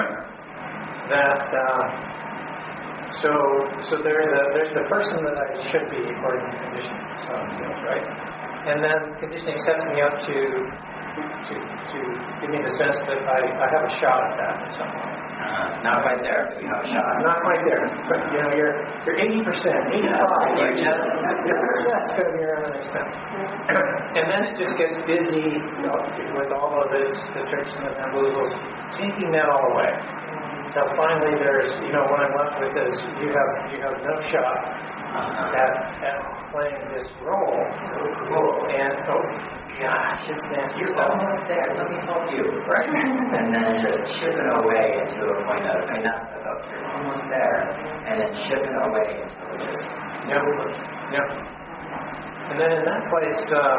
that. Uh, So, so there's a there's the person that I should be according to conditioning, so right, and then conditioning sets me up to to to give me the sense that I, I have a shot at that in some way. Uh, not quite there, but you have a shot. Not quite there, but you know you're you're eighty percent, eighty-five. You just it's success going to be around an extent, and then it just gets busy you know, with all of this, the tricks and the bamboozles, taking that all away. So finally, there's, you know, what I'm left with is you have you have no shot uh-huh. at, at playing this role. So cool. And, oh, gosh, it's nasty. You're almost there. Let me help you. Right. And then just chipping away into a point of, I mean, not oh, you're almost there. And then chipping away until it just yep. moves. Yep. And then in that place, uh,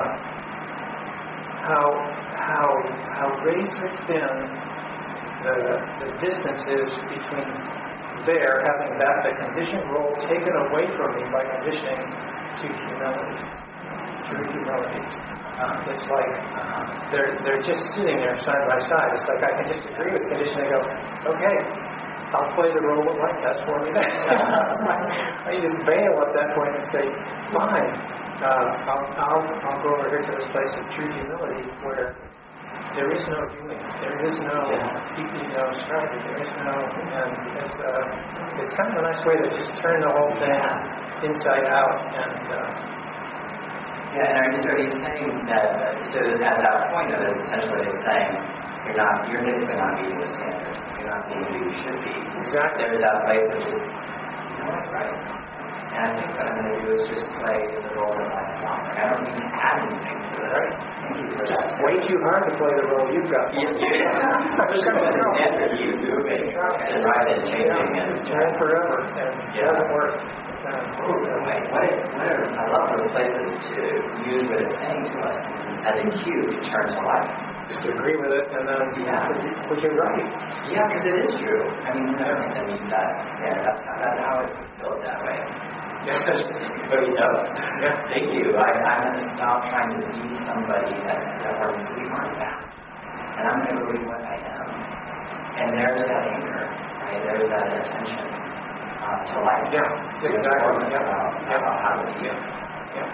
how, how, how razor thin The, the distance is between there, having that the conditioned role taken away from me by conditioning to humility, true humility. Uh, it's like uh, they're they're just sitting there side by side. It's like I can just agree with condition and go, okay, I'll play the role of life. That's for me. I just bail at that point and say, fine, uh, I'll, I'll I'll go over here to this place of true humility where there is no doing, there is no you know striving, there is no, and it's uh, it's kind of a nice way to just turn the whole thing inside out and. Uh, Yeah, and are you, so are you saying that, so at that point of it, essentially it's saying you're not, you're basically not meeting the standard. You're not being who you should be. Exactly. There's that place of just, you know what, right? And I think what I'm going to do is just play the role that I'm offering. I don't need to add anything to this. Right. Thank you for just that. way too hard to play the role you've got. Yeah, yeah. There's something in the standard you moving and right and changing and turn forever, and it yeah. doesn't work. Ooh, wait, what if, what if, I love those places to use what it's saying to us as a cue to turn to life. Just agree with it, and then yeah, which you're right. Yeah, because it is true. I mean, we're never going to meet that standard. That's how, that's how it's built that way. Yeah, just so you know. Yeah, thank you. I, I'm going to stop trying to be somebody that, that we're, we aren't that. And I'm going to be what I am. And there's that anchor, right? There's that attention. Uh, to life. Yeah, exactly. Yeah. About, yeah. about how to feel. Yeah.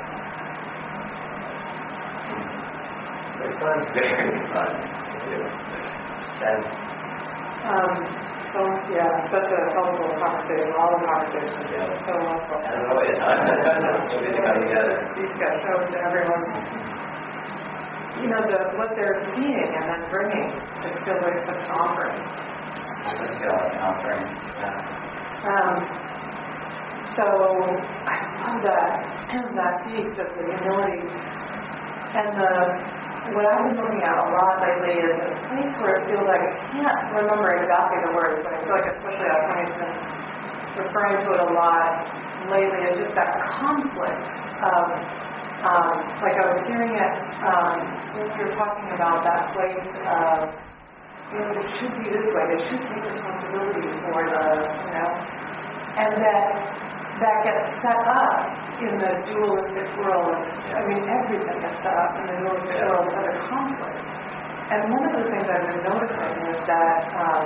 Very fun. Very fun. Then, um, so, yeah, such a helpful conversation. All the conversations. Yeah. So helpful. as always, good to come together. These guys shows to everyone. You know, the what they're seeing and then bringing just feels like such an offering. Let's go like an offering. Yeah. Um, so I love that that piece of the humility, and the what I've been looking at a lot lately is a place where it feels like I can't remember exactly the words, but I feel like especially I've been referring to it a lot lately is just that conflict of um, like I was hearing it um, when you were talking about that place of. You know, it should be this way. They should take responsibility for the, you know, and that that gets set up in the dualistic world. I mean, everything gets set up in the dualistic yeah. world as a conflict. And one of the things I've been noticing is that um,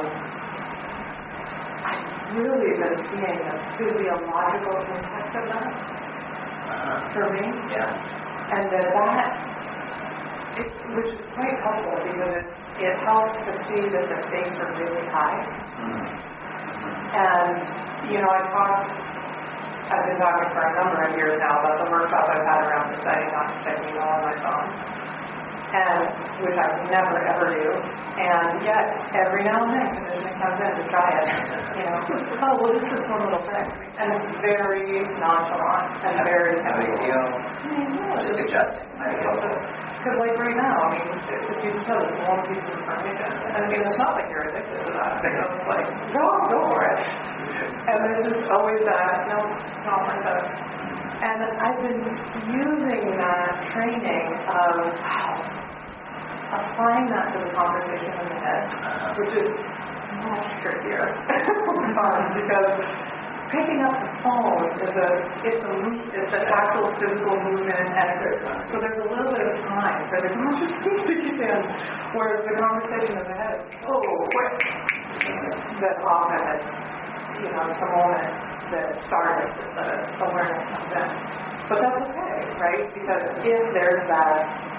I've really been seeing the physiological impact of that Uh-huh. for me. Yeah. And that that, it, which is quite helpful because it, it helps to see that the stakes are really high. Mm-hmm. And, you know, I talked, I've been talking for a number of years now about the workshop I've had around deciding not to check email on my phone, and which I would never, ever do. And yet, every now and then, conditioning comes in to try it. You know, oh, well, this is one little thing. And it's very nonchalant and very... How do you feel? I mean, yeah, Just suggesting. because, like, right now, I mean, if you tell us one piece of information, and I mean, it's not like you're addicted to that. You know, it's like, go, go for it. And there's just always that, no, not worth it. And I've been using that training of, wow, applying that to the conversation in the head, which is much trickier because picking up the phone is a it's a it's an actual physical movement and it's, so there's a little bit of time for the consciousness to kick in, whereas the conversation in the head is so quick that often it's you know it's a moment that started the awareness comes in. But that's okay, right? Because if there's that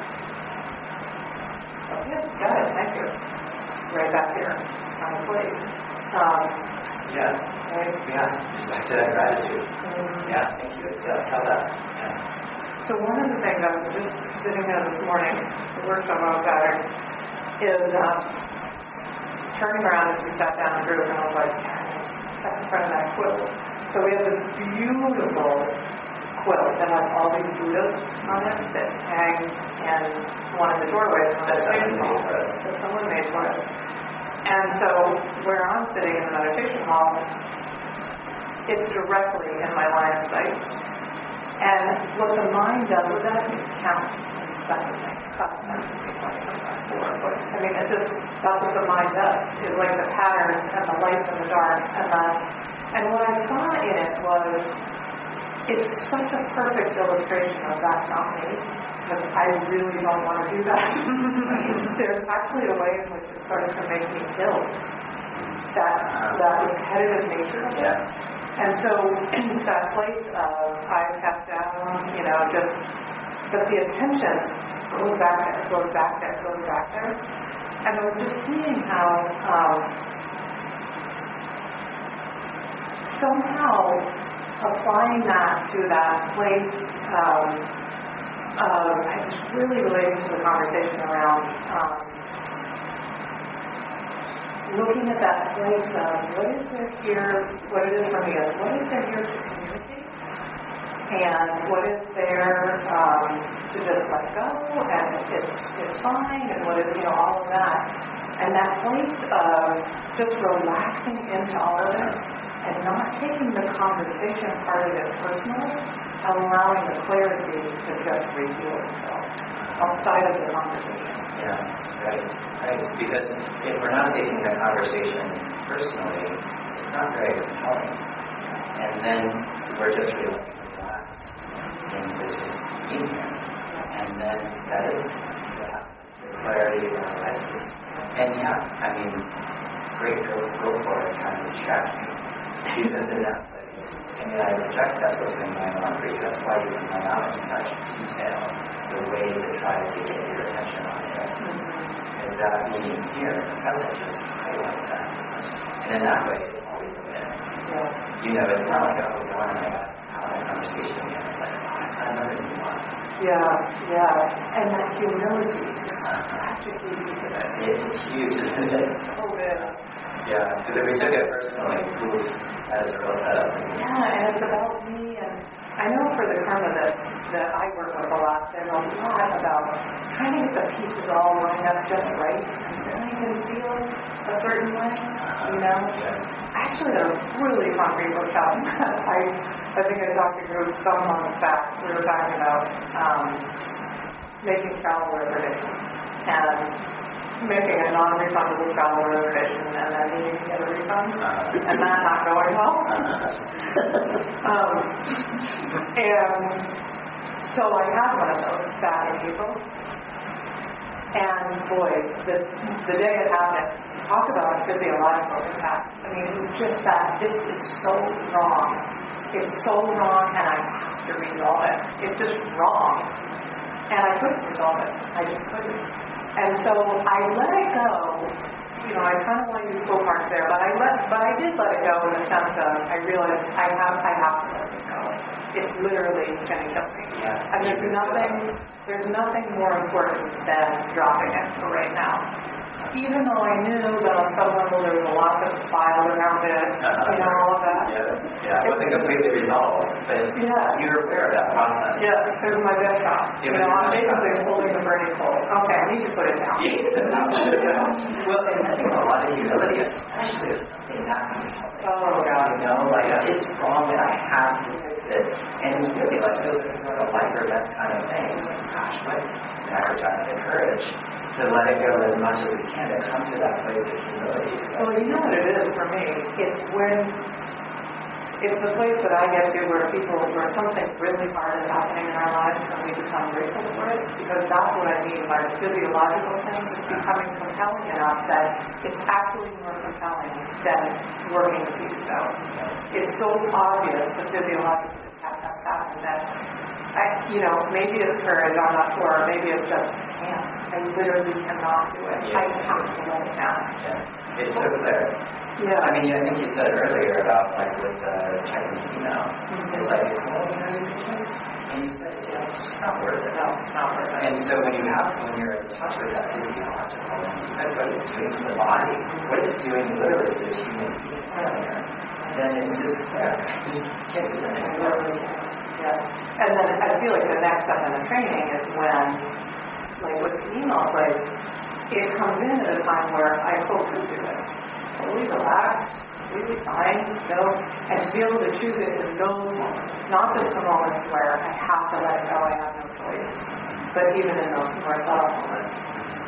oh yes, got it, thank you. Right back here on the plate. Um, yeah. Right? Yeah. Just back to that gratitude. Mm-hmm. Yeah, thank you. Yeah, tell that. Yeah. So one of the things I was just sitting there this morning, the workshop I was having, is um, turning around as we sat down in the group, and I was like, sat in front of that quilt. So we have this beautiful quilt that has all these Buddhas on it that hang in one of the doorways of the meditation hall that someone made for us. And so where I'm sitting in the meditation hall, it's directly in my line of sight. And what the mind does with that is count separately. I mean, mean, it's just, that's what the mind does, is like the patterns and the light and the dark. And the, and what I saw in it was, it's such a perfect illustration of that's not me, because I really don't want to do that. There's actually a way in which it started to make me ill, that, that repetitive nature of it. Yeah. And so that place of I tap down, you know, just, but the attention goes back there, goes back there, goes back there. And I was just seeing how um, somehow applying that to that place, um, uh, I was really relating to the conversation around um, looking at that place of what is there here, what it is for me is what is there here to communicate, and what is there um, to just let go, and it's, it's fine, and what is, you know, all of that. And that place of just relaxing into all of it, and not taking the conversation part of it personally, allowing the clarity to just reveal itself outside of the conversation. Yeah, right. Right. Because if we're not taking the conversation personally, it's not very compelling. And then we're just really relaxed into just being here. And then that is what happens. The clarity arises. And yeah, I mean, great, go, go for it, kind of distract me. Because in that place, I mean, I reject that's what's been going on for you. That's why you can come out in such detail, the way to try to get your attention on it. And that meeting here, I would just highlight that. And in that way, it's always a win. Yeah. You know, it's not like, oh, one, I got out of that conversation again. It's like, oh, I got another new one. Yeah, yeah. And that humility, such a key piece of it. It's huge, isn't it? So big. Yeah, because if we took it personally, ooh, that is a real setup. Yeah, and it's about me, and I know for the karma that, that I work with a lot, there's a lot about trying to get the pieces all lined up just right, and then I can feel a certain way, you know? Actually, a really concrete workshop. I, I think I talked to a group some months back. We were talking about um, making travel reservations, and making a non-refundable travel reservation and then needing to get a refund, and that not going well. um, and so I had one of those back in April. And boy, the, the day it happened, talk about physiological impact. I mean, it was just that this is so wrong. It's so wrong, and I have to resolve it. It's just wrong. And I couldn't resolve it. I just couldn't. And so I let it go. You know, I kind of want to use full marks there, but I let, but I did let it go in the sense of I realized I have, I have to let it go. It's literally going to kill me. Yeah. And there's nothing, there's nothing more important than dropping it for right now. Even though I knew that on some level there was a lot that was filed around it, uh-huh. you know, all of that. Yeah, yeah. It wasn't completely resolved, but yeah. you were aware of that process. Yeah, it was my desktop. You know, I'm basically holding the burning coal. Okay, I need to put it down. Well, and I think a lot of humility, especially if something happens. Oh, God. You know, like, it's wrong and I have to fix it. And really, like, those are sort of like that kind of thing. Like, gosh, what? And I were trying to encourage to let it go as much as we can to come to that place of humility. Well, you know what it is for me? It's when, it's the place that I get to where people, where something really hard is happening in our lives and we become grateful for it, because that's what I mean by the physiological thing. It's becoming compelling enough that it's actually more compelling than working the pieces out. It's so obvious, the physiological impact that's happened, that I, you know, maybe it's courage, I'm not sure, maybe it's just, I can't. I literally cannot do it. Yeah. I have to let it down. Yeah. It's so clear. Yeah. I mean, I think you said earlier about, like, with the checking email. Mm-hmm. It's like, well, you know, you can just, and you said, yeah, it's just not worth it. No, it's not worth it. And so when you have, when you're in touch with that physiological, and what it's doing to the body, what it's doing literally to this human being earlier, then it's just there. You just can't do that anymore. Yeah. And then I feel like the next step in the training is when, like with the emails, like it comes in at a time where I still could do it. Totally relaxed, really fine, you know, and to be able to choose it in those moments, not just the moments where I have to let it go, I have no choice, but even in those more subtle moments. But what was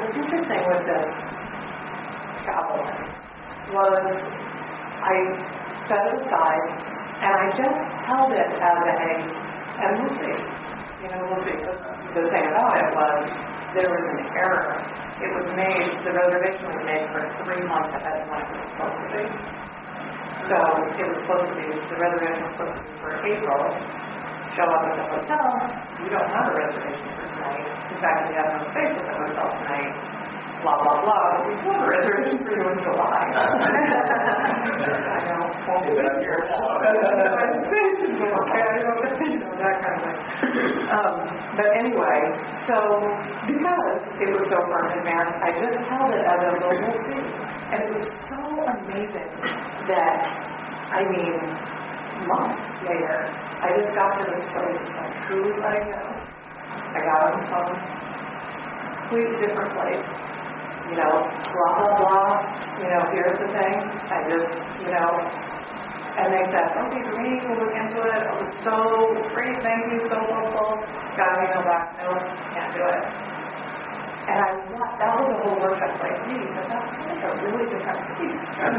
what's interesting with this travel was I set it aside and I just held it as a, and we'll see, you know, we'll see. The thing about it was there was an error. It was made, the reservation was made for three months ahead of when it was supposed to be. So it was supposed to be, the reservation was supposed to be for April. Show up at the hotel, you don't have a reservation for tonight. In fact, we have no space at the hotel tonight. Blah, blah, blah. But we have a reservation for you in July. I know, won't be here. Okay, I don't you know, that kind of thing. Um, but anyway, so because it was so far in advance, I just held it as a local fee. And it was so amazing that, I mean, months later, I just got to this place, like, truly letting go. I got on the phone, completely different place. You know, blah, blah, blah. You know, here's the thing. I just, you know, and they said, okay, great, we'll look into it. It was so great, thank you, so helpful. Got an email back, no, can't do it. And I thought that was a whole workshop like me, but that's like a really different piece. And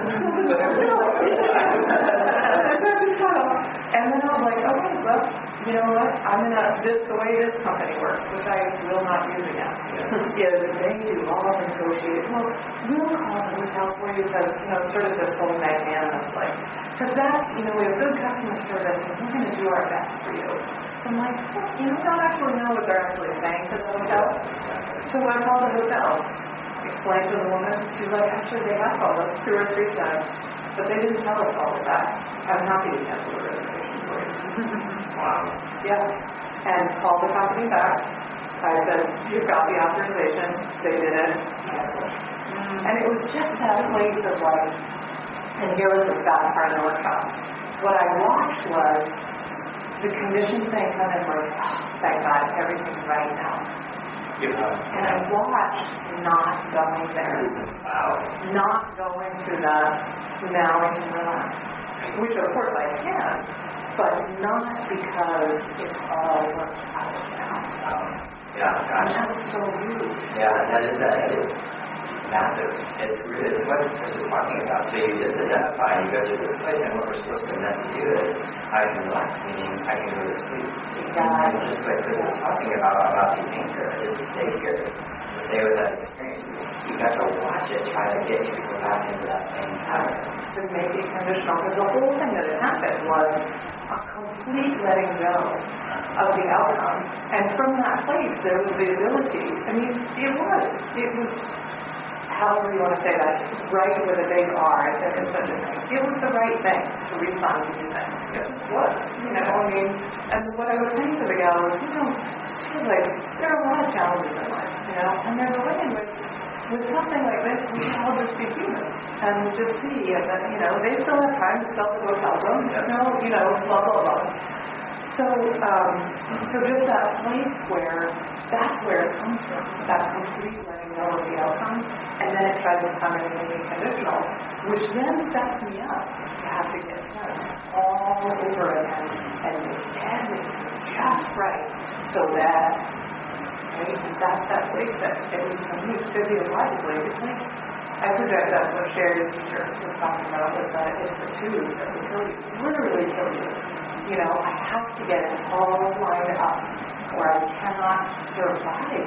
then I was like, okay, well, you know what? I'm gonna this the way this company works, which I will not use again. Is they do all the negotiating. Well, we'll call the hotel for you because you know sort of this whole magnanimous like, because that you know we have good customer service and we're gonna do our best for you. So I'm like, well, you know, I don't actually know what they're actually saying to the hotel. So I called the hotel, explained to the woman. She's like, actually, they have called us two or three times, but they didn't tell us all of that. I'm happy to cancel the reservation for you. Wow. Yeah. And called the company back. I said, you've got the authorization. They did it. Canceled. Mm. And it was just that place of like, and here was the best part of the workshop. What I watched was the conditions thing come in like, oh, thank God, everything's right now. Yeah. And I watched not going there. Wow. Not going to the now I can relax. Which of course I can, but not because it's all worked out now. Um, yeah, gosh. And that's so huge. Yeah, that is that is massive. It's really it's what Chris is talking about. So you just identify, you go to this place, and what we're supposed to meant to do is I can relax, meaning I can go to sleep. Exactly. And just like Chris is talking about about the anchor is to stay here, to stay with that experience. You got to watch it, try to get you to go back into that same pattern. To make it conditional, because the whole thing that had happened was a complete letting go of the outcome. And from that place, there was the ability, I mean, it was, it was, however you want to say that, right with a big R, it's such a thing. It was the right thing to respond to these things. It was, you know, I mean, and what I was saying to the gal was, you know, she's like, there are a lot of challenges in life, you know, and there's a way in which with something like this, we can all just be human and just see that, you know, they still have time to sell the hotel room, you know, you know, blah, blah, blah. So, um, so just that place where, that's where it comes from, that complete letting go of the outcome, and then it tries to become anything conditional, which then sets me up to have to get done all over again and make everything just right so that right? And that's that place that it was for me physiologically. It's like I project that what Sherry's teacher was talking about was that it's the tube that will kill you, literally kill you. You know, I have to get it all lined up or I cannot survive.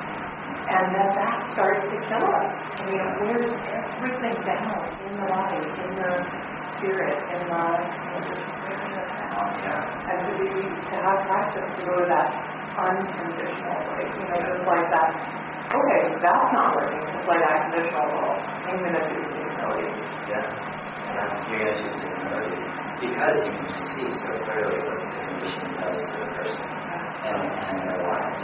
And then that starts to kill us. I mean, it wears everything down in the body, in the spirit, in the you know, just wearing it down. Yeah. And to be to have practice to go to that unconditional, like, you know, just like that, okay, that's not working, just like that conditional role, I'm going to do the humility. Yeah. Yeah. You're going to choose the humility because you can see so clearly what the condition does to the person and, and their lives.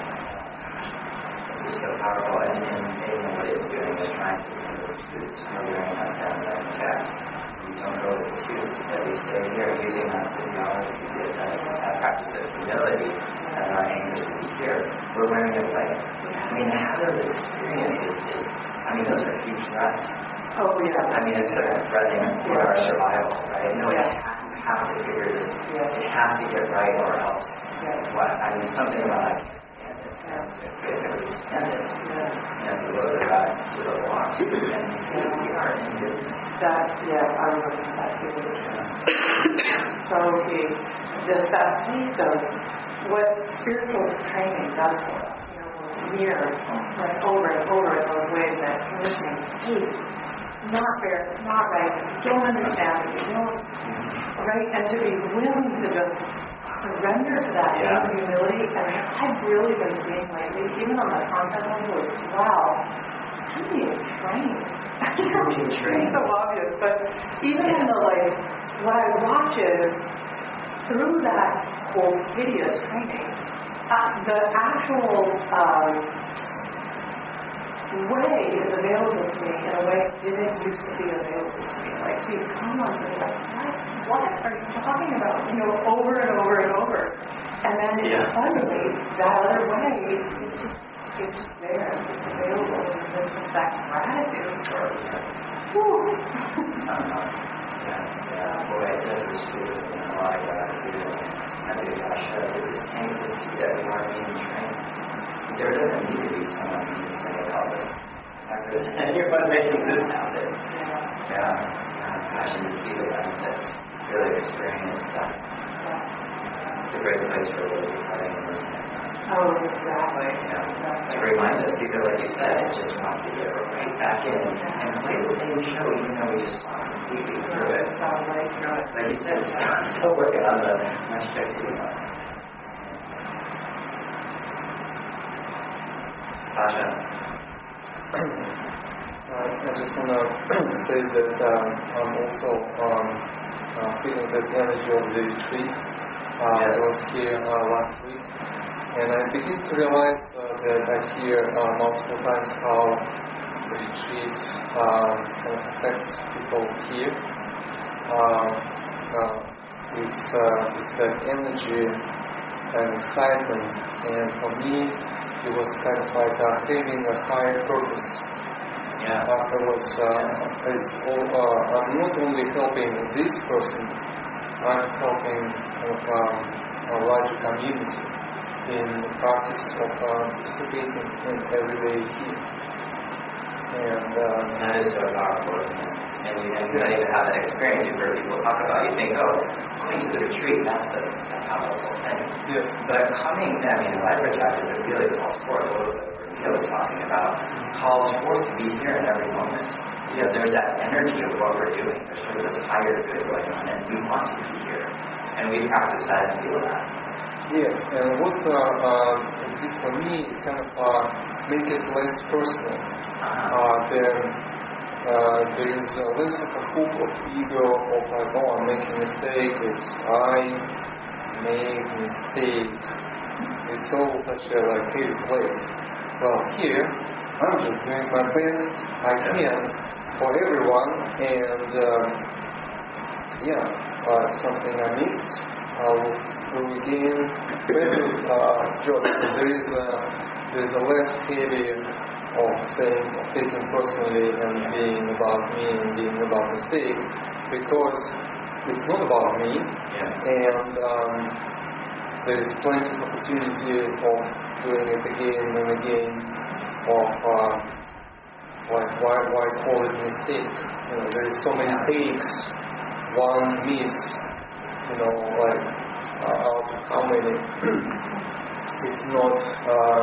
This is so powerful, and, and maybe what it's doing is trying to do those tubes, figuring out down that check. We don't go to the tubes, that we stay here using that physiology, that, that practice of humility. And our anger to be here, we're wearing it away. I mean, the hazard of experience is, is, I mean, those are huge threats. Oh, yeah. I mean, it's a threatening for our survival, right? No, we have, have to figure this, we have to get right or else. What? I mean, something about I can't stand it. If I would stand it, you know, so too, and see we are in business. That, yeah, I was looking at that too. So he, just that piece of what spiritual training does for us, you know, we're here, right, over and over in those ways that conditioning, hey, not fair, not right, you don't understand it, you don't, right, and to be willing to just surrender to that Yeah. humility, and I've really been seeing lately, even on the content level, is wow, I'm being trained. You're being trained. It's so obvious, but even in the like, what I watch is through that whole hideous training, uh, the actual um, way is available to me in a way it didn't used to be available to me. Like these comments are like, what? What are you talking about? You know, over and over and over. And then Yeah. suddenly that other way is just it's just there. It's available. And there's just that gratitude for whew. Uh-huh. Yeah, yeah. Boy, it does too. A lot of gratitude. I think I should to just hang to see that we are being trained. There doesn't need to be someone who can say about this. And you're going to make this happen. Yeah. Yeah. Passion to see the benefits. Really experience that. It's a great place for really cutting and listening. Oh, exactly. Yeah. Exactly. It reminds us, because like you said, it just wants to get right back in and play the same show, even though we just saw completely through it. So right through it. Like you said, I'm still working on the next check. Pasha. Uh, I just want to say that um, I'm also um, uh, feeling the energy of the retreat. Uh, Yes. I was here uh, last week, and I begin to realize uh, that I hear uh, multiple times how the retreat uh, kind of affects people here. Uh, uh, it's uh, it's that energy and excitement, and for me, it was kind of like uh, having a higher purpose. Yeah. Uh, I was, uh, it's all, uh, I'm not only helping this person, I'm helping kind of, um, a larger community in the practice of uh, participating in everyday here. And um, That is so powerful, isn't it? And you, and you don't even have that experience. You've heard people talk about it. You think, oh, going to the retreat, that's the, the powerful thing. yeah, But coming, I mean, life practice, it really calls for it a little bit. He was talking about calls forth to be here in every moment. You know, there's that energy of what we're doing. There's sort of this higher good going on, and we want to be here. And we practice that and feel that. yes, and what uh, uh, it did for me, it kind of uh, make it less personal. Uh, then uh, there is a less of a hook of ego of like, oh, I'm making a mistake. It's I make mistake. It's all such a like heavy place. Well, here I'm just doing my best I can for everyone, and um, yeah, uh, something I missed, I'll do again. Better uh, job. There is a there is a less heavy of saying, of taking personally and being about me and being about mistake, because it's not about me, Yeah. and um, there is plenty of opportunity of doing it again and again. Of uh, like why why call it mistake? You know, there is so many takes, one miss. You know, like uh, out of how many? It's not. Uh,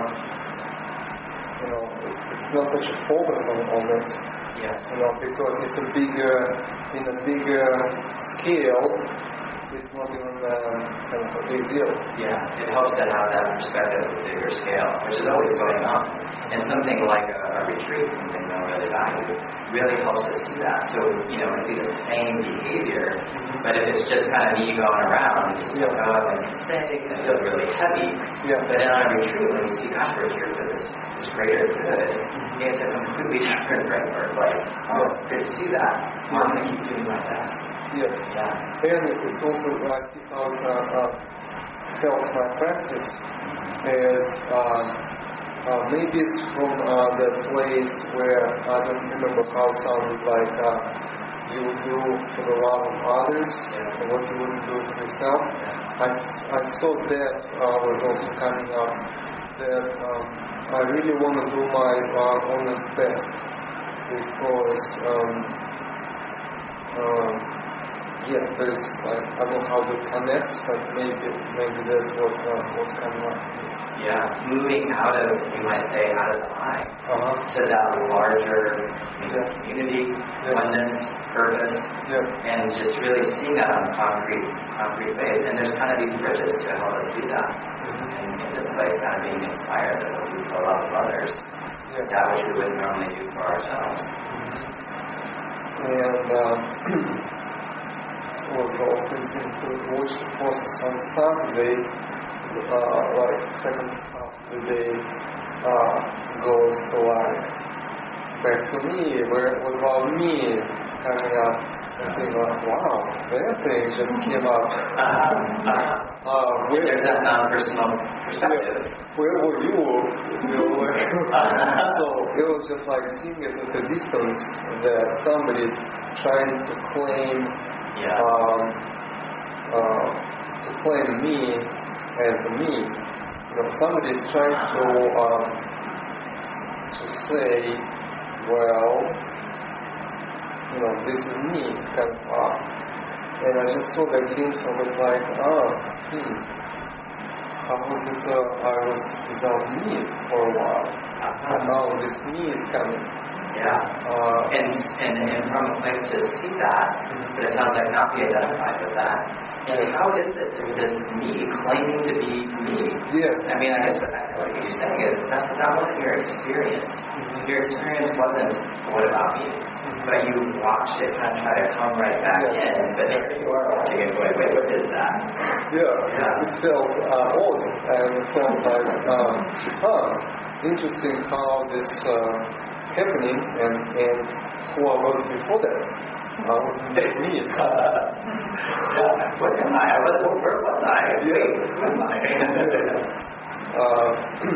You know, it's not such a focus on, on it, Yes. you know, because it's a bigger, in a bigger scale, it's not even um, kind of a big deal. Yeah, it helps to have that perspective of a bigger scale, which is always going on. And something like a, a retreat, something that I really value, really helps us see that. So, you know, it'd be the same behavior, but if it's just kind of me going around, it's just Yeah. like, oh, and mistake, and it feels really heavy. Yeah. But then on a retreat, when we see, gosh, we're here for this, this greater good, it's a completely different framework. Like, oh, good to see that. I'm going to keep doing my best. Yeah. Yeah. And it's also, I see how it uh, uh, helps my practice is um, uh, maybe it's from uh, the place where I don't remember how it sounded like uh, you would do for the love of others and what you wouldn't do for yourself. I, I saw that uh, was also coming up, that um, I really want to do my uh, honest best. because um, um, yeah, there's like I don't know how to connect, but maybe maybe that's what uh, what's coming up. Yeah, moving out of, you might say, out of the I Uh-huh. to that larger Yeah. unity, Yeah. oneness, purpose, Yeah. and just really seeing that on a concrete, concrete base. And there's kind of these bridges to help us do that. Mm-hmm. And in this way, kind of being inspired that we'll do for the love of others, Yeah. that which we wouldn't normally do for ourselves. And um, was also seem to watch the process on Saturday, uh, like second half of the day uh, goes to like back to me, where what about me coming up and saying like, wow, that thing just came up. uh, where, There's that non-personal perspective. where were you? You know, where, so it was just like seeing it at a distance that somebody's trying to claim Yeah. um, uh, to claim me as me. You know, somebody's trying to um, to say, well, you know, this is me, kind of. Uh, and I just saw that glimpse of it, like, ah, hmm, how was it? Uh, I was without me for a while, and now this me is coming. Yeah. Uh, And, and, and from a place to see that, but it sounds like not be identified with that. And how is it that this me claiming to be me? yeah. I mean, I guess what, what you're saying is that's, that wasn't your experience. Mm-hmm. Your experience wasn't, what about me? But you watched it kind of try to come right back Yeah. in. But there you are watching it going, wait, what is that? Yeah, Yeah. it felt uh, odd, and it felt like, um, huh, interesting how this uh, happening, and, and who I was before that. Uh, what me? Yeah. What am I? What, where was I? Wait, who am I? uh,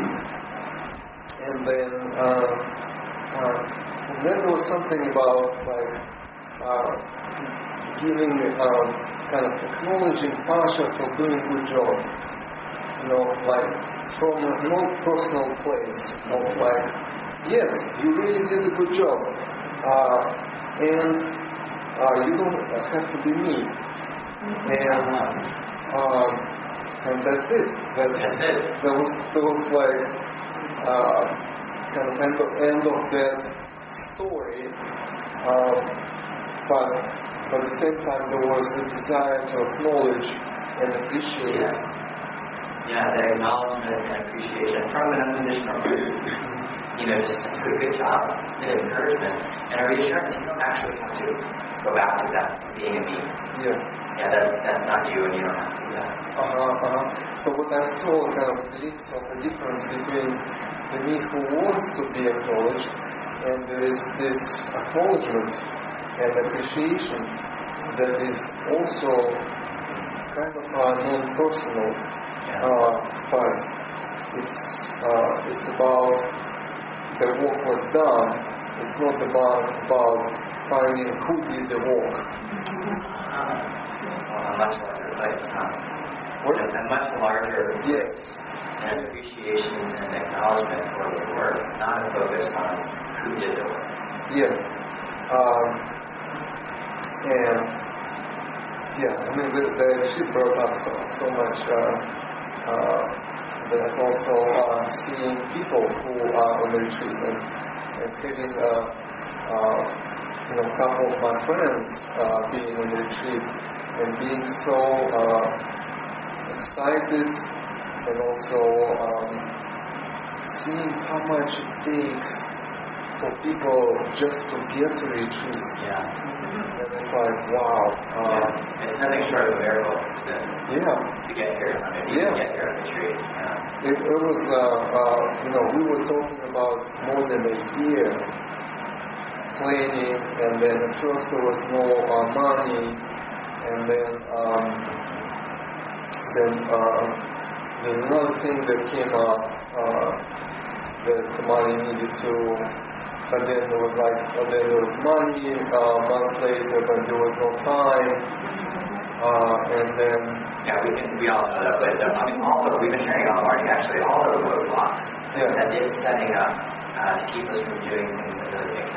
and then, uh, uh, and then there was something about like uh, giving, um, kind of acknowledging Pasha for doing a good job. You know, like from a non-personal place of like, yes, you really did a good job, uh, and uh, you don't have to be me, and um, and that's it. That, That's it. That was that was like uh, kind of end of end of that story, uh, but but at the same time there was a desire to acknowledge and appreciate. Yes. Yeah, the acknowledgement and appreciation from an unconditional place. You know, just do a good job, an encouragement, and a reassurance. You don't actually have to go back to that being a me. Yeah. Yeah, that's, that's not you, and you don't have to do that. Uh-huh, uh-huh. So what I saw kind of glimpse of a difference between the me who wants to be acknowledged, and there is this acknowledgement and appreciation that is also kind of uh, non-personal, uh, but it's uh, it's about the work was done. It's not about about finding who did the work. Uh, well, a much larger place, huh? What? A, a much larger Yes. and appreciation and acknowledgement for the work, not a focus on who did the work. Yes. Um, and yeah, I mean, the, the, she brought up so, so much uh, uh, that also uh, seeing people who are on the retreat and, and having uh, uh, you know, a couple of my friends uh, being on the retreat and being so uh, excited, and also um, seeing how much it takes for people just to get to retreat. Yeah. And it's like, wow. Uh, yeah. It's nothing short of a miracle to, yeah. to get here. I mean, Yeah. to get here on the retreat. Yeah. It, it was, uh, uh, you know, we were talking about more than a year planning, and then at first there was no uh, money, and then um, then uh, there's another thing that came up uh, that the money needed to, but then there was like, well, then there was money uh, a month later, but there was no time, uh, and then Yeah, we can, we all know that, but I mean, all of, we've been hearing all morning, actually, all of the roadblocks Yeah. that it's setting up uh, to keep us from doing things that really take care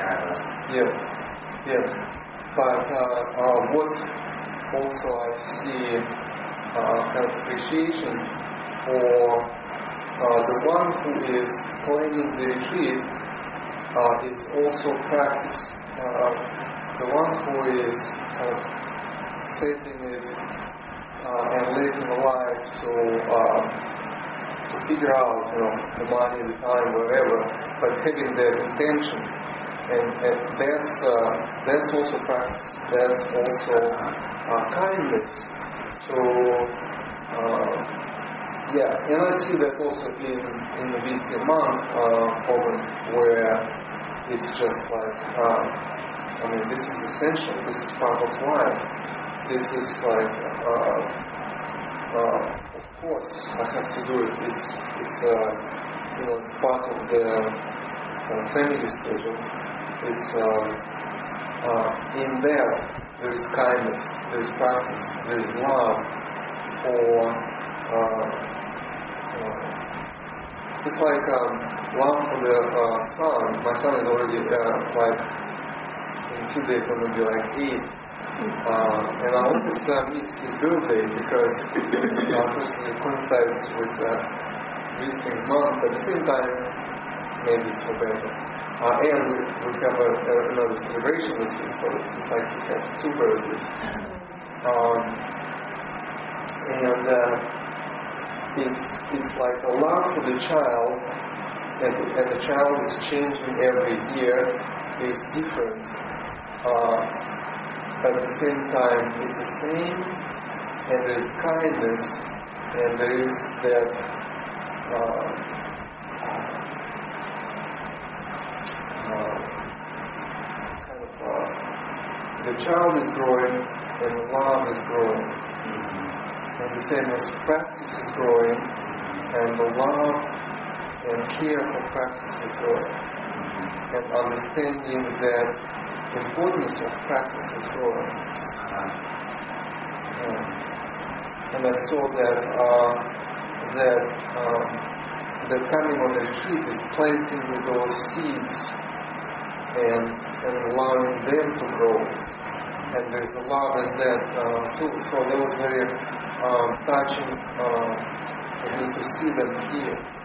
front of us. Yes, yes. But uh, uh, what also I see uh, kind of appreciation for uh, the one who is planning the retreat uh, is also practice. Uh, the one who is kind of setting it uh, and letting life to uh, to figure out, you know, the money, the time, whatever, but having that intention, and, and that's uh, that's also practice. That's also uh, kindness. So uh, yeah, and I see that also in in the V C monk uh, program, where it's just like, uh, I mean, this is essential. This is part of life. This is like, uh, uh, of course, I have to do it. It's it's uh, you know, it's part of the uh, family schedule. It's uh, uh, in that there is kindness, there is practice, there is love for. Uh, uh, it's like um, love for the uh, son. My son is already uh, like in two days going to be like eight, uh, and I always uh, miss his birthday because uh, personally it coincides with uh, visiting month. But at the same time, maybe it's for better. Uh, and we, we have a, a, another celebration this week, so it's like we have two birthdays. Um, and uh, it's it's like a love for the child, and, and the child is changing every year, is different. Uh, but at the same time, it's the same, and there is kindness, and there is that uh, uh, kind of uh, the child is growing, and the love is growing. And the same as practice is growing, and the love and care for practice is growing. And understanding that the importance of practice is growing. Yeah. And I saw that uh, that um, that coming on the retreat is planting those seeds and and allowing them to grow. And there's a love in that uh, too. So that was very um, touching uh, for me to see them here.